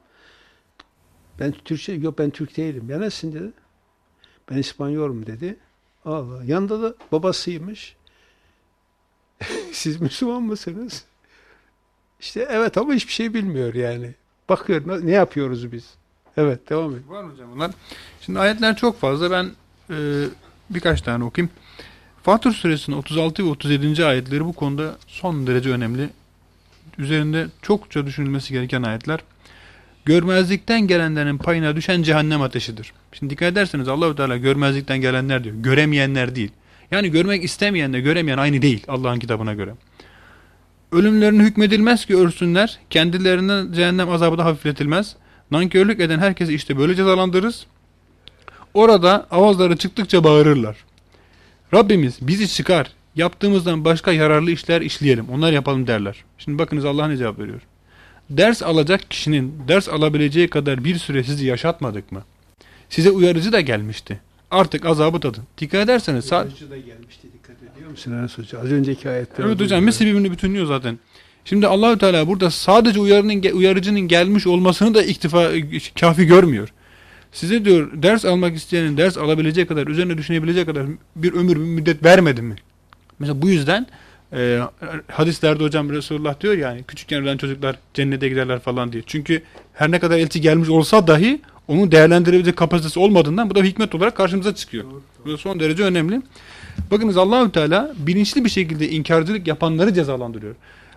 Ben Türk değilim. Ya nesin dedi. Ben İspanyolum dedi. Allah. Yanında da babasıymış. Siz Müslüman mısınız? İşte evet ama hiçbir şey bilmiyor yani. Bakıyor ne yapıyoruz biz. Evet devam et. Var hocam bunlar. Şimdi ayetler çok fazla. Ben birkaç tane okuyayım. Fatır suresinin 36 ve 37. ayetleri bu konuda son derece önemli. Üzerinde çokça düşünülmesi gereken ayetler. Görmezlikten gelenlerin payına düşen cehennem ateşidir. Şimdi dikkat ederseniz Allah-u Teala görmezlikten gelenler diyor. Göremeyenler değil. Yani görmek istemeyenle göremeyen aynı değil Allah'ın kitabına göre. Ölümlerine hükmedilmez ki ölsünler. Kendilerine cehennem azabı da hafifletilmez. Nankörlük eden herkesi işte böyle cezalandırırız. Orada avazları çıktıkça bağırırlar. Rabbimiz bizi çıkar. Yaptığımızdan başka yararlı işler işleyelim. Onlar yapalım derler. Şimdi bakınız Allah ne cevap veriyor. Ders alacak kişinin ders alabileceği kadar bir süre sizi yaşatmadık mı? Size uyarıcı da gelmişti. Artık azabı tadın. Dikkat ederseniz... Uyarıcı da gelmişti, dikkat ediyor musun Enes Hoca? Az önceki ayette... Evet hocam, mesele birbirini bütünlüyor zaten. Şimdi Allahü Teala burada sadece uyarıcının gelmiş olmasını da kafi görmüyor. Size diyor ders almak isteyenin ders alabileceği kadar, üzerine düşünebileceği kadar bir ömür, bir müddet vermedi mi? Mesela bu yüzden hadislerde hocam Resulullah diyor yani küçükken ölen çocuklar cennete giderler falan diye. Çünkü her ne kadar elçi gelmiş olsa dahi onun değerlendirebilecek kapasitesi olmadığından bu da hikmet olarak karşımıza çıkıyor. Bu da son derece önemli. Bakınız Allahü Teala bilinçli bir şekilde inkarcılık yapanları cezalandırıyor.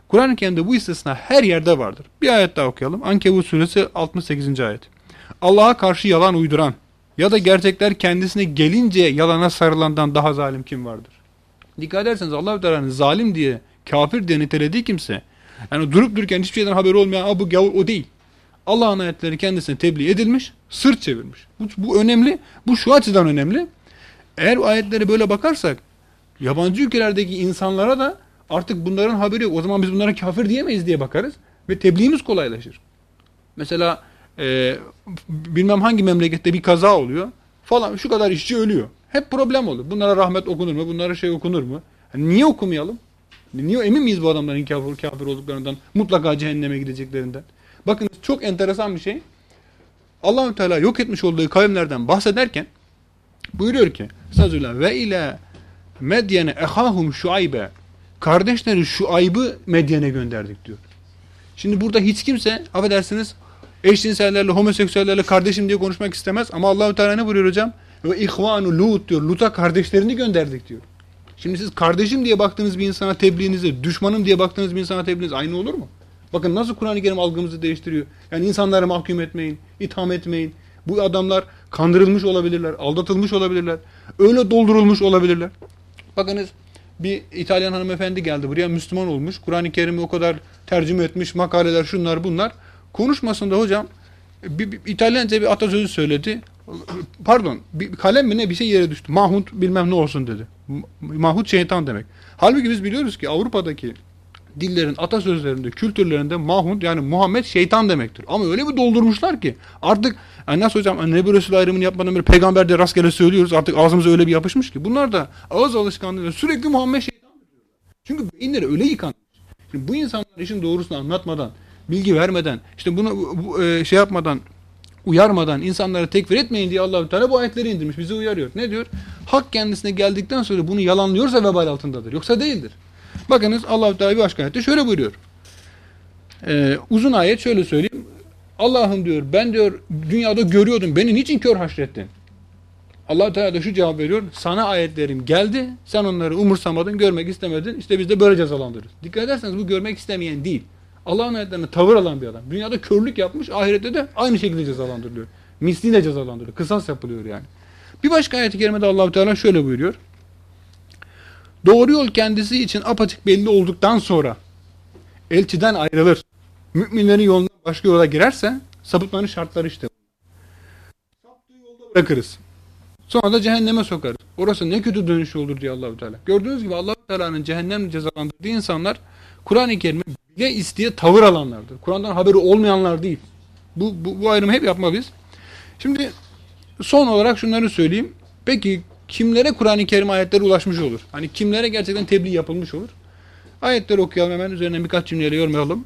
Kur'an-ı Kerim'de bu istisna her yerde vardır. Bir ayet daha okuyalım. Ankebut suresi 68. ayet. Allah'a karşı yalan uyduran ya da gerçekler kendisine gelince yalana sarılandan daha zalim kim vardır? Dikkat ederseniz Allah-u Teala'nın zalim diye, kafir diye nitelediği kimse, yani durup dururken hiçbir şeyden haberi olmayan bu gavur o değil. Allah'ın ayetleri kendisine tebliğ edilmiş, sırt çevirmiş. Bu önemli. Bu şu açıdan önemli. Eğer bu ayetlere böyle bakarsak, yabancı ülkelerdeki insanlara da artık bunların haberi yok. O zaman biz bunlara kafir diyemeyiz diye bakarız ve tebliğimiz kolaylaşır. Mesela bilmem hangi memlekette bir kaza oluyor falan, şu kadar işçi ölüyor. Hep problem olur. Bunlara rahmet okunur mu? Bunlara şey okunur mu? Yani niye okumayalım? Niye emin miyiz bu adamların kafir olduklarından? Mutlaka cehenneme gideceklerinden. Bakın çok enteresan bir şey. Allah-u Teala yok etmiş olduğu kavimlerden bahsederken buyuruyor ki Estağfirullah ve ile Medyene ehahum Şuaybe, kardeşleri Şuayb'ı Medyen'e gönderdik diyor. Şimdi burada hiç kimse affedersiniz eşcinsellerle, homoseksüellerle kardeşim diye konuşmak istemez ama Allah-u Teala ne buyuruyor hocam? Ve ihvanu Lut diyor. Lut'a kardeşlerini gönderdik diyor. Şimdi siz kardeşim diye baktığınız bir insana tebliğinizi, düşmanım diye baktığınız bir insana tebliğiniz aynı olur mu? Bakın nasıl Kur'an-ı Kerim algımızı değiştiriyor. Yani insanları mahkum etmeyin, itham etmeyin. Bu adamlar kandırılmış olabilirler, aldatılmış olabilirler, öyle doldurulmuş olabilirler. Bakınız bir İtalyan hanımefendi geldi buraya, Müslüman olmuş. Kur'an-ı Kerim'i o kadar tercüme etmiş, makaleler şunlar bunlar. Konuşmasında hocam bir İtalyanca bir atasözü söyledi. Pardon, bir kalem mi ne bir şey yere düştü. Mahut bilmem ne olsun dedi. Mahut şeytan demek. Halbuki biz biliyoruz ki Avrupa'daki dillerin atasözlerinde, kültürlerinde Mahut yani Muhammed şeytan demektir. Ama öyle bir doldurmuşlar ki artık yani nasıl hocam Nebi Resul ayrımını yapmadan beri peygamber de rastgele söylüyoruz. Artık ağzımıza öyle bir yapışmış ki. Bunlar da ağız alışkanlığıyla sürekli Muhammed şeytan diyorlar. Çünkü beyinleri öyle yıkanmış. Şimdi bu insanlar işin doğrusunu anlatmadan, bilgi vermeden, işte bunu şey yapmadan, uyarmadan insanları tekfir etmeyin diye Allah-u Teala bu ayetleri indirmiş. Bizi uyarıyor. Ne diyor? Hak kendisine geldikten sonra bunu yalanlıyorsa vebal altındadır. Yoksa değildir. Bakınız Allah-u Teala bir başka ayette şöyle buyuruyor. Uzun ayet şöyle söyleyeyim. Allah'ım diyor ben diyor dünyada görüyordum. Beni niçin kör haşrettin? Allah-u Teala da şu cevap veriyor. Sana ayetlerim geldi. Sen onları umursamadın, görmek istemedin. İşte biz de böyle cezalandırırız. Dikkat ederseniz bu görmek istemeyen değil. Allah'ın ayetlerine tavır alan bir adam. Dünyada körlük yapmış, ahirette de aynı şekilde cezalandırılıyor. Misliyle cezalandırılıyor. Kısas yapılıyor yani. Bir başka ayet-i kerimede Allah-u Teala şöyle buyuruyor. Doğru yol kendisi için apaçık belli olduktan sonra elçiden ayrılır. Müminlerin yoluna başka yola girerse sapıtmanın şartları işte. Saptığı yolda bırakırız. Sonra da cehenneme sokarız. Orası ne kötü dönüş olur diye Allah-u Teala. Gördüğünüz gibi Allah-u Teala'nın cehennemle cezalandırdığı insanlar Kur'an-ı Kerim'e bile isteye tavır alanlardır. Kur'an'dan haberi olmayanlar değil. Bu ayrımı hep yapmalıyız. Şimdi son olarak şunları söyleyeyim. Peki kimlere Kur'an-ı Kerim ayetleri ulaşmış olur? Hani kimlere gerçekten tebliğ yapılmış olur? Ayetleri okuyalım hemen üzerine birkaç cümleyle yormayalım.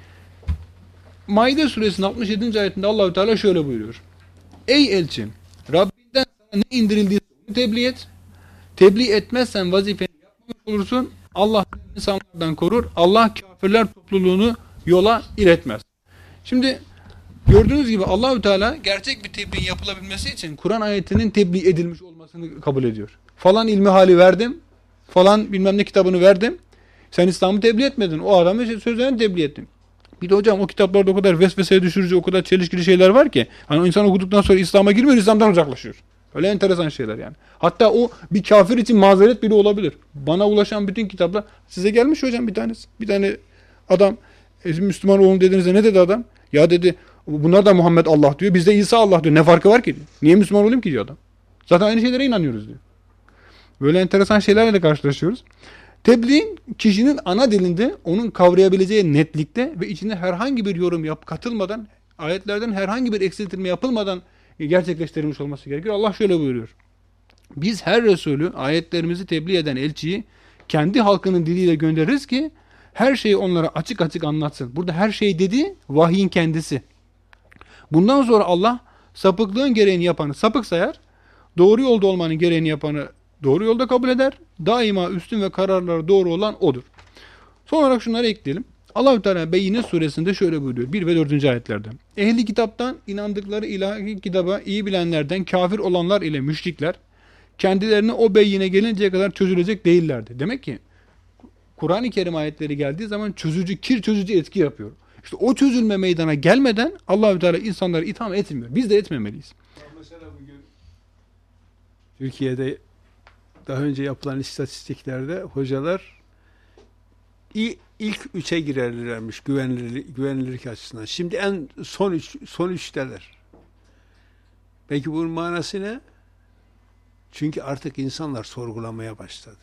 Maide suresinin 67. ayetinde Allah-u Teala şöyle buyuruyor. Ey elçim, Rabbinden sana ne indirildiyse onu tebliğ et. Tebliğ etmezsen vazifeni yapmamış olursun. Allah insanlardan korur. Allah kafirler topluluğunu yola iletmez. Şimdi gördüğünüz gibi Allah-u Teala gerçek bir tebliğin yapılabilmesi için Kur'an ayetinin tebliğ edilmiş olmasını kabul ediyor. Falan ilmi hali verdim. Falan bilmem ne kitabını verdim. Sen İslam'ı tebliğ etmedin. O adamın sözlerini tebliğ ettin. Bir de hocam o kitaplarda o kadar vesveseye düşürücü, o kadar çelişkili şeyler var ki hani insan okuduktan sonra İslam'a girmiyor, İslam'dan uzaklaşıyor. Öyle enteresan şeyler yani. Hatta o bir kafir için mazeret bile olabilir. Bana ulaşan bütün kitaplar size gelmiş hocam bir tanesi. Bir tane adam Müslüman olun dediğinizde ne dedi adam? Ya dedi bunlar da Muhammed Allah diyor. Bizde İsa Allah diyor. Ne farkı var ki diyor. Niye Müslüman olayım ki diyor adam. Zaten aynı şeylere inanıyoruz diyor. Böyle enteresan şeylerle de karşılaşıyoruz. Tebliğ kişinin ana dilinde onun kavrayabileceği netlikte ve içinde herhangi bir yorum katılmadan, ayetlerden herhangi bir eksiltilme yapılmadan gerçekleştirilmiş olması gerekiyor. Allah şöyle buyuruyor. Biz her Resulü ayetlerimizi tebliğ eden elçiyi kendi halkının diliyle göndeririz ki her şeyi onlara açık açık anlatsın. Burada her şey dediği vahyin kendisi. Bundan sonra Allah sapıklığın gereğini yapanı sapık sayar, doğru yolda olmanın gereğini yapanı doğru yolda kabul eder. Daima üstün ve kararları doğru olan odur. Son olarak şunları ekleyelim. Allah-u Teala Beyyine suresinde şöyle buyuruyor. 1 ve 4. ayetlerde. Ehli kitaptan inandıkları ilahi kitaba iyi bilenlerden kafir olanlar ile müşrikler kendilerine o beyyine gelinceye kadar çözülecek değillerdi. Demek ki Kur'an-ı Kerim ayetleri geldiği zaman kir çözücü etki yapıyor. İşte o çözülme meydana gelmeden Allahü Teala insanları itham etmiyor. Biz de etmemeliyiz. Mesela bugün Türkiye'de daha önce yapılan istatistiklerde hocalar ilk üçe girerlermiş güvenilirlik açısından. Şimdi en son üçteler. Peki bunun manası ne? Çünkü artık insanlar sorgulamaya başladı.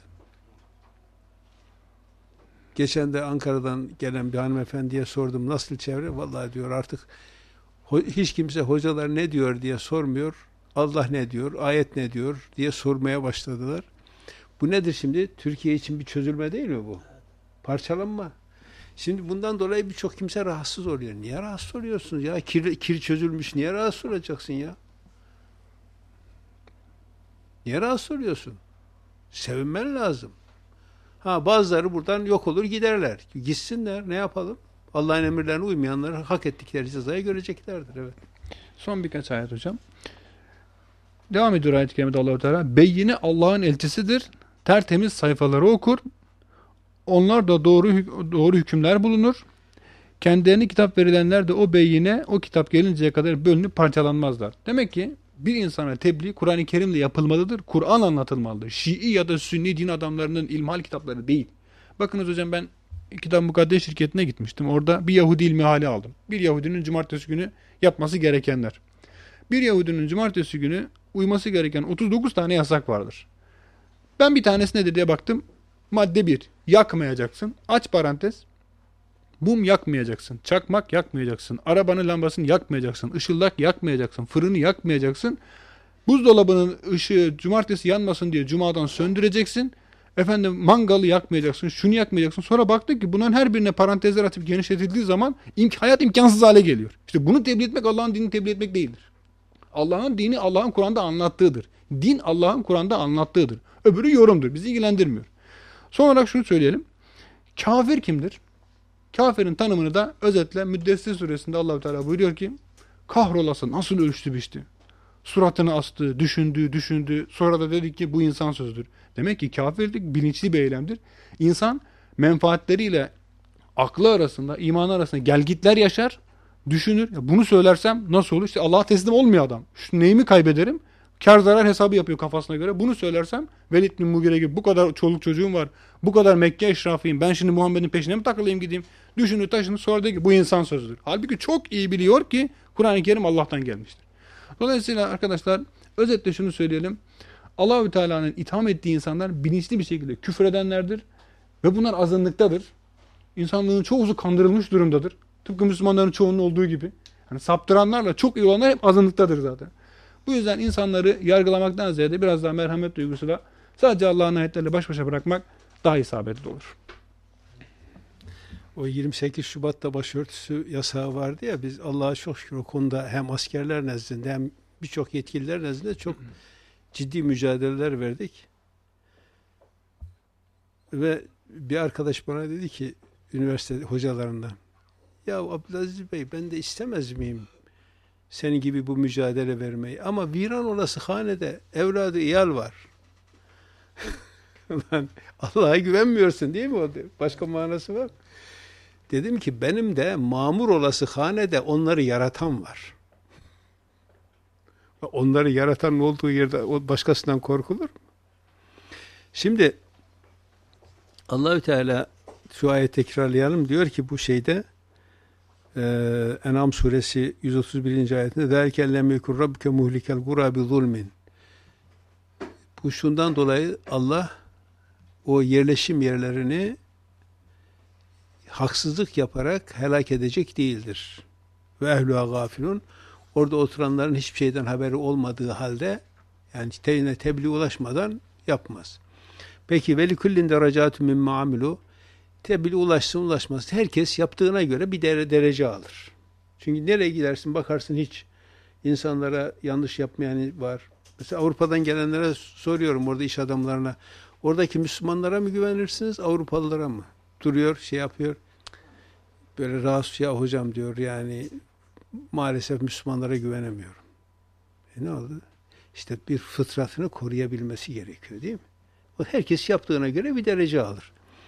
Geçen de Ankara'dan gelen bir hanımefendiye sordum, nasıl çevre? Vallahi diyor, artık hiç kimse hocalar ne diyor diye sormuyor. Allah ne diyor, ayet ne diyor diye sormaya başladılar. Bu nedir şimdi? Türkiye için bir çözülme değil mi bu? Parçalanma. Şimdi bundan dolayı birçok kimse rahatsız oluyor. Niye rahatsız oluyorsunuz ya? Kir çözülmüş. Niye rahatsız olacaksın ya? Niye rahatsız oluyorsun? Sevinmen lazım. Bazıları buradan yok olur giderler. Gitsinler, ne yapalım? Allah'ın emirlerine uymayanlar hak ettikleri cezayı göreceklerdir. Evet. Son birkaç ayet hocam. Devam ediyor ayet-i kerimede Allah-u Teala. Beyyine Allah'ın elçisidir. Tertemiz sayfaları okur. Onlar da doğru hükümler bulunur. Kendilerine kitap verilenler de o beyyine, o kitap gelinceye kadar bölünüp parçalanmazlar. Demek ki bir insana tebliğ Kur'an-ı Kerim'le yapılmalıdır. Kur'an anlatılmalıdır. Şii ya da Sünni din adamlarının ilmihal kitapları değil. Bakınız hocam, ben Kitap Mukaddes şirketine gitmiştim. Orada bir Yahudi ilmihali aldım. Bir Yahudinin cumartesi günü yapması gerekenler. Bir Yahudinin cumartesi günü uyması gereken 39 tane yasak vardır. Ben bir tanesi nedir diye baktım. Madde 1. Yakmayacaksın. Aç parantez. Mum yakmayacaksın. Çakmak yakmayacaksın. Arabanın lambasını yakmayacaksın. Işıldak yakmayacaksın. Fırını yakmayacaksın. Buzdolabının ışığı cumartesi yanmasın diye cumadan söndüreceksin. Efendim mangalı yakmayacaksın. Şunu yakmayacaksın. Sonra baktık ki bunların her birine parantezler atıp genişletildiği zaman hayat imkansız hale geliyor. İşte bunu tebliğ etmek Allah'ın dinini tebliğ etmek değildir. Allah'ın dini Allah'ın Kur'an'da anlattığıdır. Din Allah'ın Kur'an'da anlattığıdır. Öbürü yorumdur. Bizi ilgilendirmiyor. Son olarak şunu söyleyelim. Kafir kimdir? Kafirin tanımını da özetle Müddessir suresinde Allah-u Teala buyuruyor ki, kahrolası nasıl ölçtü biçti. Suratını astı, düşündü. Sonra da dedi ki bu insan sözüdür. Demek ki kafirlik bilinçli bir eylemdir. İnsan menfaatleriyle aklı arasında, imanı arasında gelgitler yaşar, düşünür. Bunu söylersem nasıl olur? İşte Allah'a teslim olmuyor adam. Şu neyimi kaybederim? Kar zarar hesabı yapıyor kafasına göre. Bunu söylersem Velid bin Mugire gibi bu kadar çoluk çocuğum var. Bu kadar Mekke eşrafıyım. Ben şimdi Muhammed'in peşine mi takılayım gideyim? Düşünür taşınır, sonra diyor ki bu insan sözüdür. Halbuki çok iyi biliyor ki Kur'an-ı Kerim Allah'tan gelmiştir. Dolayısıyla arkadaşlar özetle şunu söyleyelim. Allahü Teala'nın itham ettiği insanlar bilinçli bir şekilde küfür edenlerdir. Ve bunlar azınlıktadır. İnsanlığın çoğusu kandırılmış durumdadır. Tıpkı Müslümanların çoğunun olduğu gibi. Yani saptıranlarla çok iyi olanlar hep azınlıktadır zaten. Bu yüzden insanları yargılamaktan ziyade biraz daha merhamet duygusuyla sadece Allah'ın ayetleriyle baş başa bırakmak daha isabetli olur. O 28 Şubat'ta başörtüsü yasağı vardı ya, biz Allah'a çok şükür o konuda hem askerler nezdinde hem birçok yetkililer nezdinde çok ciddi mücadeleler verdik. Ve bir arkadaş bana dedi ki üniversite hocalarından, ya Abdülaziz Bey, ben de istemez miyim senin gibi bu mücadele vermeyi, ama viran olası hanede evladı iyal var. Allah'a güvenmiyorsun değil mi o? Başka manası var. Dedim ki benim de mamur olası hanede onları yaratan var. Onları yaratan olduğu yerde o başkasından korkulur mu? Şimdi Allahü Teala şu ayet tekrarlayalım, diyor ki bu şeyde En'am suresi 131. ayetinde "Zâlike lem yekun rabbuke muhlikel gurâ bi zulmin." Bu şundan dolayı Allah o yerleşim yerlerini haksızlık yaparak helak edecek değildir. Ve ehlûhâ gâfilûn. Orada oturanların hiçbir şeyden haberi olmadığı halde, yani tebliğ ulaşmadan yapmaz. Peki ve likullin derecâtun mimmâ amilû. Tebliğ ulaşsın ulaşmasın, herkes yaptığına göre bir derece alır. Çünkü nereye gidersin bakarsın hiç insanlara yanlış yapmayan var. Mesela Avrupa'dan gelenlere soruyorum, orada iş adamlarına, oradaki Müslümanlara mı güvenirsiniz, Avrupalılara mı? Duruyor, şey yapıyor. Böyle rahatsız, ya hocam diyor, yani maalesef Müslümanlara güvenemiyorum. Ne oldu? İşte bir fıtratını koruyabilmesi gerekiyor değil mi? O herkes yaptığına göre bir derece alır.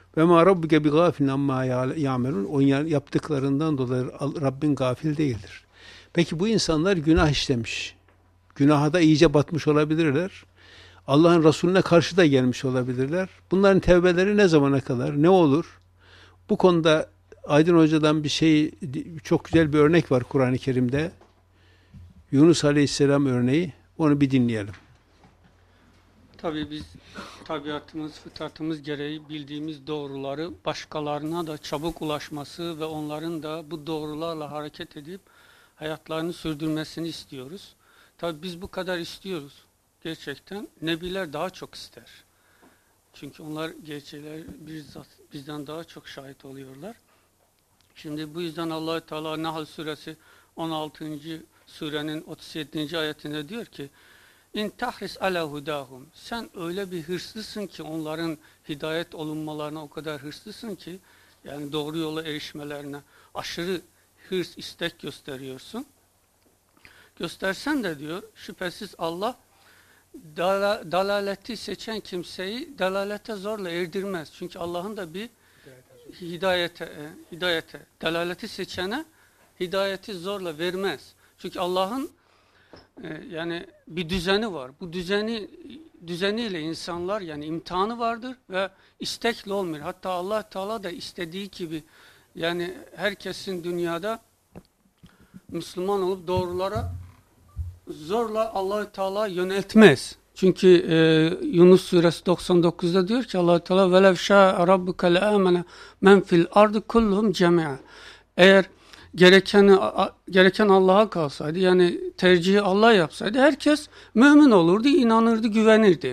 Ve ma rabbuke bi gafilin amma ya'melun. O yaptıklarından dolayı Rabbin gafil değildir. Peki bu insanlar günah işlemiş. Günaha da iyice batmış olabilirler. Allah'ın Resulüne karşı da gelmiş olabilirler. Bunların tevbeleri ne zamana kadar? Ne olur? Bu konuda Aydın Hoca'dan çok güzel bir örnek var Kur'an-ı Kerim'de. Yunus Aleyhisselam örneği. Onu bir dinleyelim. Tabii biz tabiatımız, fıtratımız gereği bildiğimiz doğruları başkalarına da çabuk ulaşması ve onların da bu doğrularla hareket edip hayatlarını sürdürmesini istiyoruz. Tabii biz bu kadar istiyoruz. Gerçekten Nebiler daha çok ister. Çünkü onlar gerçekler bizden daha çok şahit oluyorlar. Şimdi bu yüzden Allah-u Teala Nahl suresi 16. surenin 37. ayetinde diyor ki İn tahris ala hudahum. Sen öyle bir hırslısın ki onların hidayet olunmalarına o kadar hırslısın ki yani doğru yola erişmelerine aşırı hırs, istek gösteriyorsun. Göstersen de diyor şüphesiz Allah dalaleti seçen kimseyi dalalete zorla erdirmez. Çünkü Allah'ın da bir hidayete, dalaleti seçene hidayeti zorla vermez. Çünkü Allah'ın yani bir düzeni var. Bu düzeniyle insanlar yani imtihanı vardır ve istekli olmuyor. Hatta Allah Teala da istediği gibi yani herkesin dünyada Müslüman olup doğrulara zorla Allah Teala yöneltmez. Çünkü Yunus suresi 99'da diyor ki Allah Teala velev şâ'a rabbuke le'âmene men fil ardı kulluhum cemi'a. Eğer gereken Allah'a kalsaydı yani tercihi Allah yapsaydı herkes mümin olurdu, inanırdı, güvenirdi.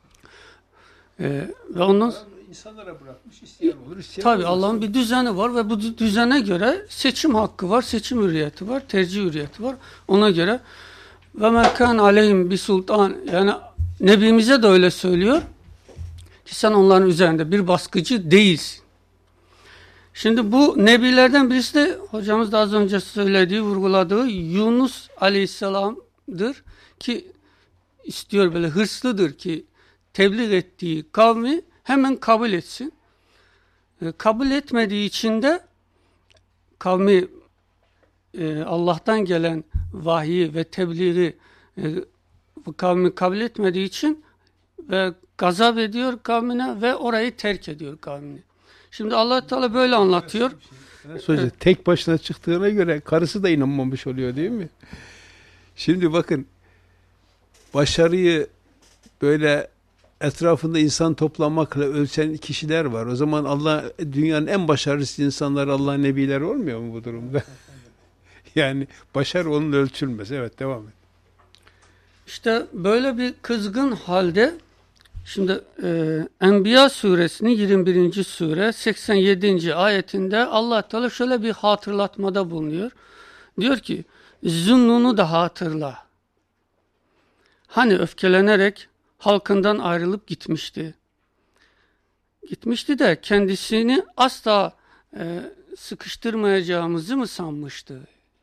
Ve ondan insanlara bırakmış, isteyen olur, isteyen tabii olmaz. Allah'ın bir düzeni var ve bu düzene göre seçim hakkı var, seçim hürriyeti var, tercih hürriyeti var. Ona göre ve mekan aleyhim bir sultan yani Nebimize de öyle söylüyor ki sen onların üzerinde bir baskıcı değilsin. Şimdi bu nebilerden birisi de hocamız da az önce söylediği, vurguladığı Yunus Aleyhisselam'dır ki istiyor böyle hırslıdır ki tebliğ ettiği kavmi hemen kabul etsin. Kabul etmediği için de kavmi Allah'tan gelen vahiyi ve tebliği bu kavmi kabul etmediği için ve gazap ediyor kavmine ve orayı terk ediyor kavmini. Şimdi Allah Teala böyle anlatıyor. Evet. Tek başına çıktığına göre karısı da inanmamış oluyor değil mi? Şimdi bakın başarıyı böyle etrafında insan toplamakla ölçen kişiler var. O zaman Allah dünyanın en başarısız insanları Allah'ın nebileri olmuyor mu bu durumda? Yani başarı onun ölçülmez. Evet devam et. İşte böyle bir kızgın halde şimdi Enbiya suresinin 21. sure 87. ayetinde Allah Teala şöyle bir hatırlatmada bulunuyor. Diyor ki Zunnun'u da hatırla. Hani öfkelenerek halkından ayrılıp gitmişti. Gitmişti de kendisini asla sıkıştırmayacağımızı mı sanmıştı?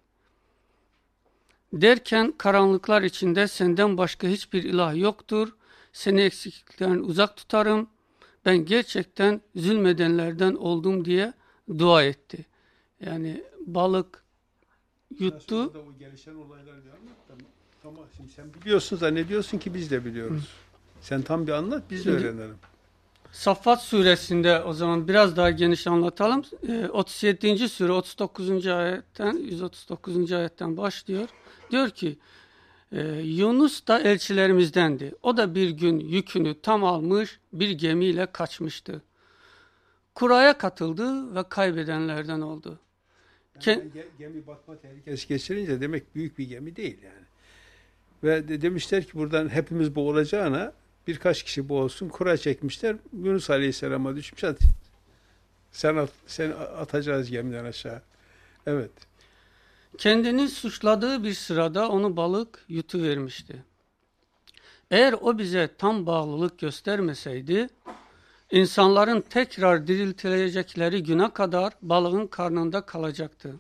Derken karanlıklar içinde senden başka hiçbir ilah yoktur. Seni eksiklikten uzak tutarım. Ben gerçekten zulmedenlerden oldum diye dua etti. Yani balık yuttu. O gelişen olayları bir anlat. Tamam, şimdi sen biliyorsun zannediyorsun ki biz de biliyoruz. Sen tam bir anlat biz de öğrenelim. Saffat suresinde o zaman biraz daha geniş anlatalım. 37. sure 39. ayetten 139. ayetten başlıyor. Diyor ki Yunus da elçilerimizdendi. O da bir gün yükünü tam almış bir gemiyle kaçmıştı. Kuraya katıldı ve kaybedenlerden oldu. Gemi batma tehlikesi geçirince demek büyük bir gemi değil yani. Ve demişler ki buradan hepimiz boğulacağına birkaç kişi boğulsun. Kura çekmişler. Yunus Aleyhisselam'a düşmüş. Hadi. Sen atacağız gemiden aşağı. Evet. Kendini suçladığı bir sırada onu balık yutuvermişti. Eğer o bize tam bağlılık göstermeseydi, insanların tekrar diriltilecekleri güne kadar balığın karnında kalacaktı.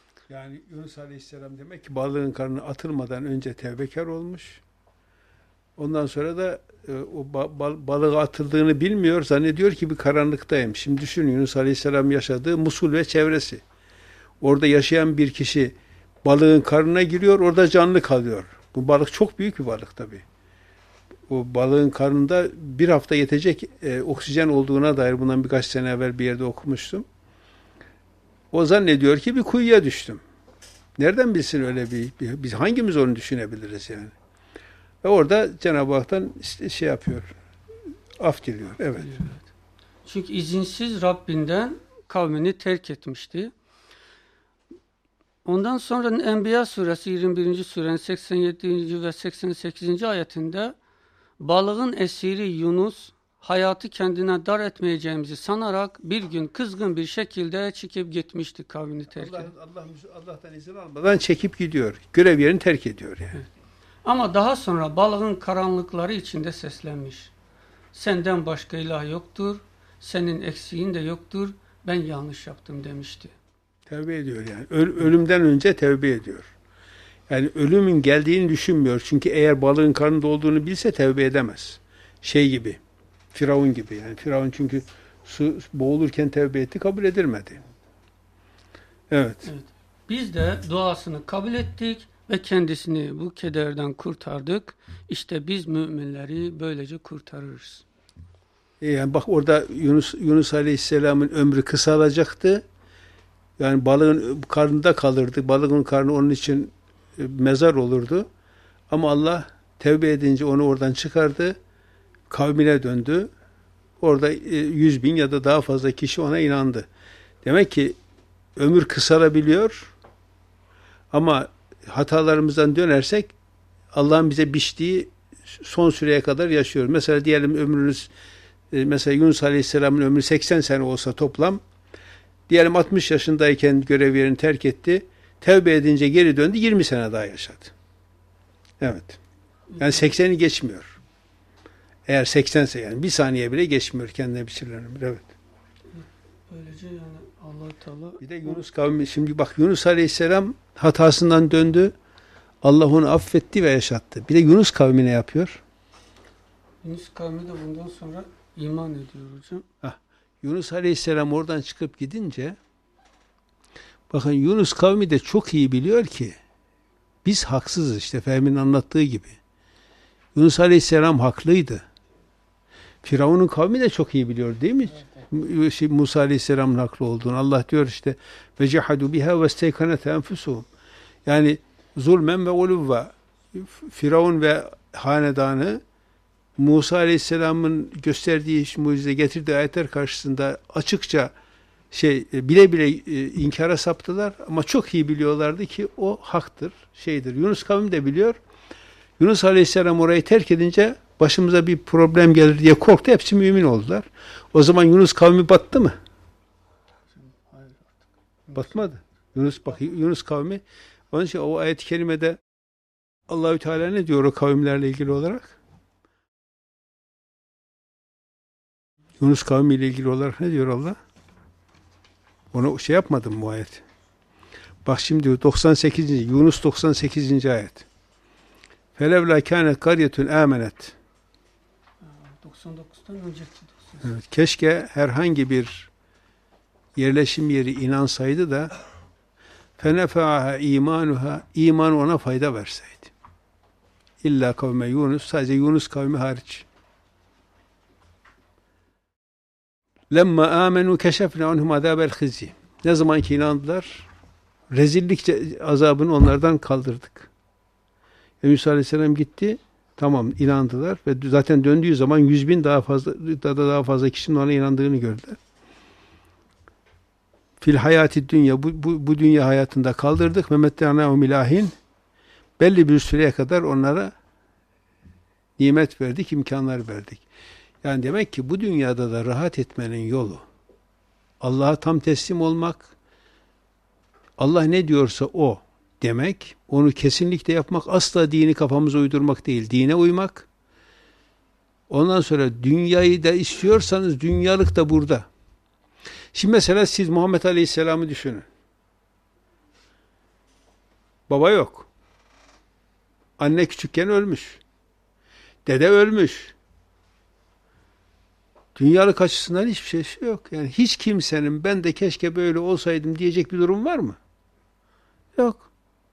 Yani Yunus Aleyhisselam demek ki balığın karnına atılmadan önce tevbekar olmuş. Ondan sonra da o balığa atıldığını bilmiyor. Zannediyor ki bir karanlıktayım. Şimdi düşün, Yunus Aleyhisselam yaşadığı Musul ve çevresi. Orada yaşayan bir kişi balığın karnına giriyor, orada canlı kalıyor. Bu balık çok büyük bir balık tabii. O balığın karnında bir hafta yetecek oksijen olduğuna dair bundan birkaç sene evvel bir yerde okumuştum. O zannediyor ki bir kuyuya düştüm. Nereden bilsin öyle biz hangimiz onu düşünebiliriz yani? Ve orada Cenab-ı Hak'tan şey yapıyor, af diliyor. Evet. Çünkü izinsiz Rabbinden kavmini terk etmişti. Ondan sonra Enbiya suresi 21. surenin 87. ve 88. ayetinde balığın esiri Yunus hayatı kendine dar etmeyeceğimizi sanarak bir gün kızgın bir şekilde çekip gitmişti kavmini terk edip. Allah'tan izin almadan çekip gidiyor. Görev yerini terk ediyor yani. Evet. Ama daha sonra balığın karanlıkları içinde seslenmiş. Senden başka ilah yoktur, senin eksiğin de yoktur, ben yanlış yaptım demişti. Tevbe ediyor yani. Ölümden önce tevbe ediyor. Yani ölümün geldiğini düşünmüyor. Çünkü eğer balığın karnında olduğunu bilse tevbe edemez. Şey gibi, Firavun gibi yani. Firavun çünkü su boğulurken tevbe etti, kabul edilmedi. Evet. Evet. Biz de duasını kabul ettik ve kendisini bu kederden kurtardık. İşte biz müminleri böylece kurtarırız. Yani bak orada Yunus Aleyhisselam'ın ömrü kısalacaktı. Yani balığın karnında kalırdı. Balığın karnı onun için mezar olurdu. Ama Allah tevbe edince onu oradan çıkardı. Kavmine döndü. Orada 100 bin ya da daha fazla kişi ona inandı. Demek ki ömür kısalabiliyor. Ama hatalarımızdan dönersek Allah'ın bize biçtiği son süreye kadar yaşıyoruz. Mesela diyelim ömrünüz mesela Yunus Aleyhisselam'ın ömrü 80 sene olsa toplam, diyelim 60 yaşındayken görev yerini terk etti. Tevbe edince geri döndü, 20 sene daha yaşadı. Evet. Yani 80'i geçmiyor. Eğer 80 ise yani bir saniye bile geçmiyor kendine biçilen ömür. Evet. Böylece yani Allah-u Teala. Bir de Yunus kavmi, şimdi bak Yunus Aleyhisselam hatasından döndü. Allah onu affetti ve yaşattı. Bir de Yunus kavmi ne yapıyor? Yunus kavmi de bundan sonra iman ediyor hocam. Yunus Aleyhisselam oradan çıkıp gidince bakın Yunus kavmi de çok iyi biliyor ki biz haksızız, işte Fehmi'nin anlattığı gibi. Yunus Aleyhisselam haklıydı. Firavun'un kavmi de çok iyi biliyor değil mi? Evet. Musa Aleyhisselam'ın haklı olduğunu. Allah diyor işte ve cehadu biha ve steykanete enfusuhum. Yani zulmen ve uluvva. Firavun ve hanedanı Musa Aleyhisselam'ın gösterdiği mucize, getirdiği ayetler karşısında açıkça bile bile inkara saptılar ama çok iyi biliyorlardı ki o haktır, şeydir. Yunus kavmi de biliyor. Yunus Aleyhisselam orayı terk edince başımıza bir problem gelir diye korktu. Hepsi mümin oldular. O zaman Yunus kavmi battı mı? Batmadı. Yunus kavmi, onun için o ayet-i kerimede Allahü Teala ne diyor o kavimlerle ilgili olarak? Yunus kavmiyle ilgili olarak ne diyor Allah? Onu şey yapmadım bu ayet. Bak şimdi 98. Yunus 98. ayet. Felevla kânet karyetun âmenet. 99'dan önceki. Evet, keşke herhangi bir yerleşim yeri inansaydı da fenefa'aha imanuha, iman ona fayda verseydi. İlla kavme Yunus, sadece Yunus kavmi hariç. Lemma amenu keşefne anhum azabel khizi. Ne zaman ki inandılar, rezillik azabını onlardan kaldırdık. Musa Aleyhisselam gitti, tamam inandılar ve zaten döndüğü zaman 100 bin daha fazla kişinin ona inandığını gördüler. Fil hayati dünya, bu dünya hayatında kaldırdık. Memette'nâhum ilahin, belli bir süreye kadar onlara nimet verdik, imkanlar verdik. Yani demek ki bu dünyada da rahat etmenin yolu Allah'a tam teslim olmak, Allah ne diyorsa o demek, onu kesinlikle yapmak, asla dini kafamıza uydurmak değil, dine uymak. Ondan sonra dünyayı da istiyorsanız dünyalık da burada. Şimdi mesela siz Muhammed Aleyhisselam'ı düşünün. Baba yok. Anne küçükken ölmüş. Dede ölmüş. Dünyalık açısından hiçbir şey yok. Yani hiç kimsenin ben de keşke böyle olsaydım diyecek bir durum var mı? Yok.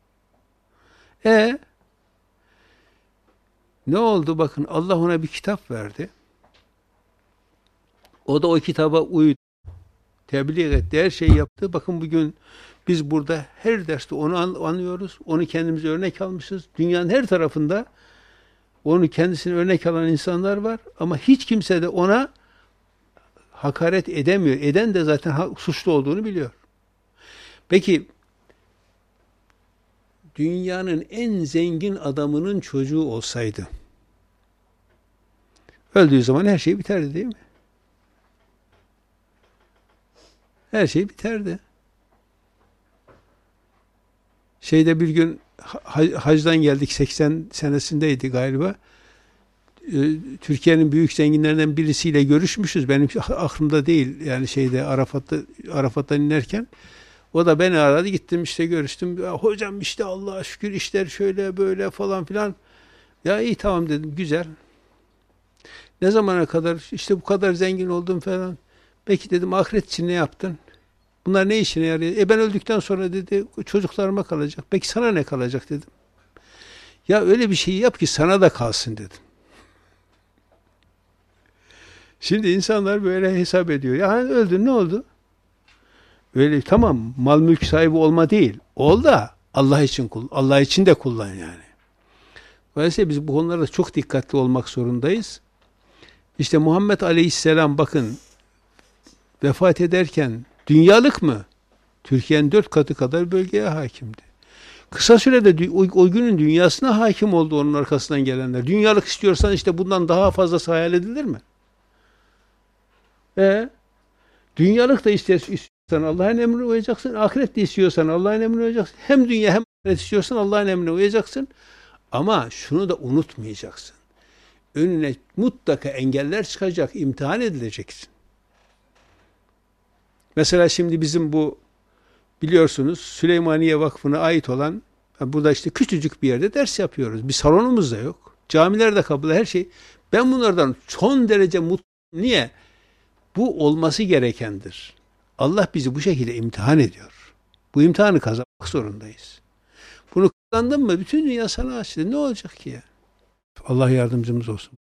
Ne oldu? Bakın Allah ona bir kitap verdi. O da o kitaba uydu. Tebliğ etti. Her şeyi yaptı. Bakın bugün biz burada her derste onu anlıyoruz. Onu kendimize örnek almışız. Dünyanın her tarafında onu kendisine örnek alan insanlar var. Ama hiç kimse de ona hakaret edemiyor. Eden de zaten suçlu olduğunu biliyor. Peki dünyanın en zengin adamının çocuğu olsaydı öldüğü zaman her şey biterdi değil mi? Her şey biterdi. Bir gün hacdan geldik, 80 senesindeydi galiba. Türkiye'nin büyük zenginlerinden birisiyle görüşmüşüz. Benim aklımda değil. Yani Arafat'tan inerken. O da beni aradı. Gittim görüştüm. Ya, hocam Allah'a şükür işler şöyle böyle falan filan. Ya iyi tamam dedim. Güzel. Ne zamana kadar? Bu kadar zengin oldum falan. Peki dedim ahiret için ne yaptın? Bunlar ne işine yarıyor? Ben öldükten sonra dedi çocuklarıma kalacak. Peki sana ne kalacak dedim. Ya öyle bir şey yap ki sana da kalsın dedim. Şimdi insanlar böyle hesap ediyor. Ya hani öldün ne oldu? Öyle tamam mal mülk sahibi olma değil. Ol da Allah için Allah için de kullan yani. Dolayısıyla biz bu konularda çok dikkatli olmak zorundayız. Muhammed Aleyhisselam bakın vefat ederken dünyalık mı? Türkiye'nin 4 katı kadar bölgeye hakimdi. Kısa sürede o günün dünyasına hakim oldu onun arkasından gelenler. Dünyalık istiyorsan bundan daha fazlası hayal edilir mi? Dünyalık da istiyorsan Allah'ın emrine uyacaksın. Ahiret de istiyorsan Allah'ın emrine uyacaksın. Hem dünya hem ahiret istiyorsan Allah'ın emrine uyacaksın. Ama şunu da unutmayacaksın. Önüne mutlaka engeller çıkacak, imtihan edileceksin. Mesela şimdi bizim bu biliyorsunuz Süleymaniye Vakfı'na ait olan burada küçücük bir yerde ders yapıyoruz. Bir salonumuz da yok. Camilerde kapıda her şey. Ben bunlardan son derece mutluyum. Niye? Bu olması gerekendir. Allah bizi bu şekilde imtihan ediyor. Bu imtihanı kazanmak zorundayız. Bunu kazandın mı bütün dünya sana açtı. Ne olacak ki ya? Allah yardımcımız olsun.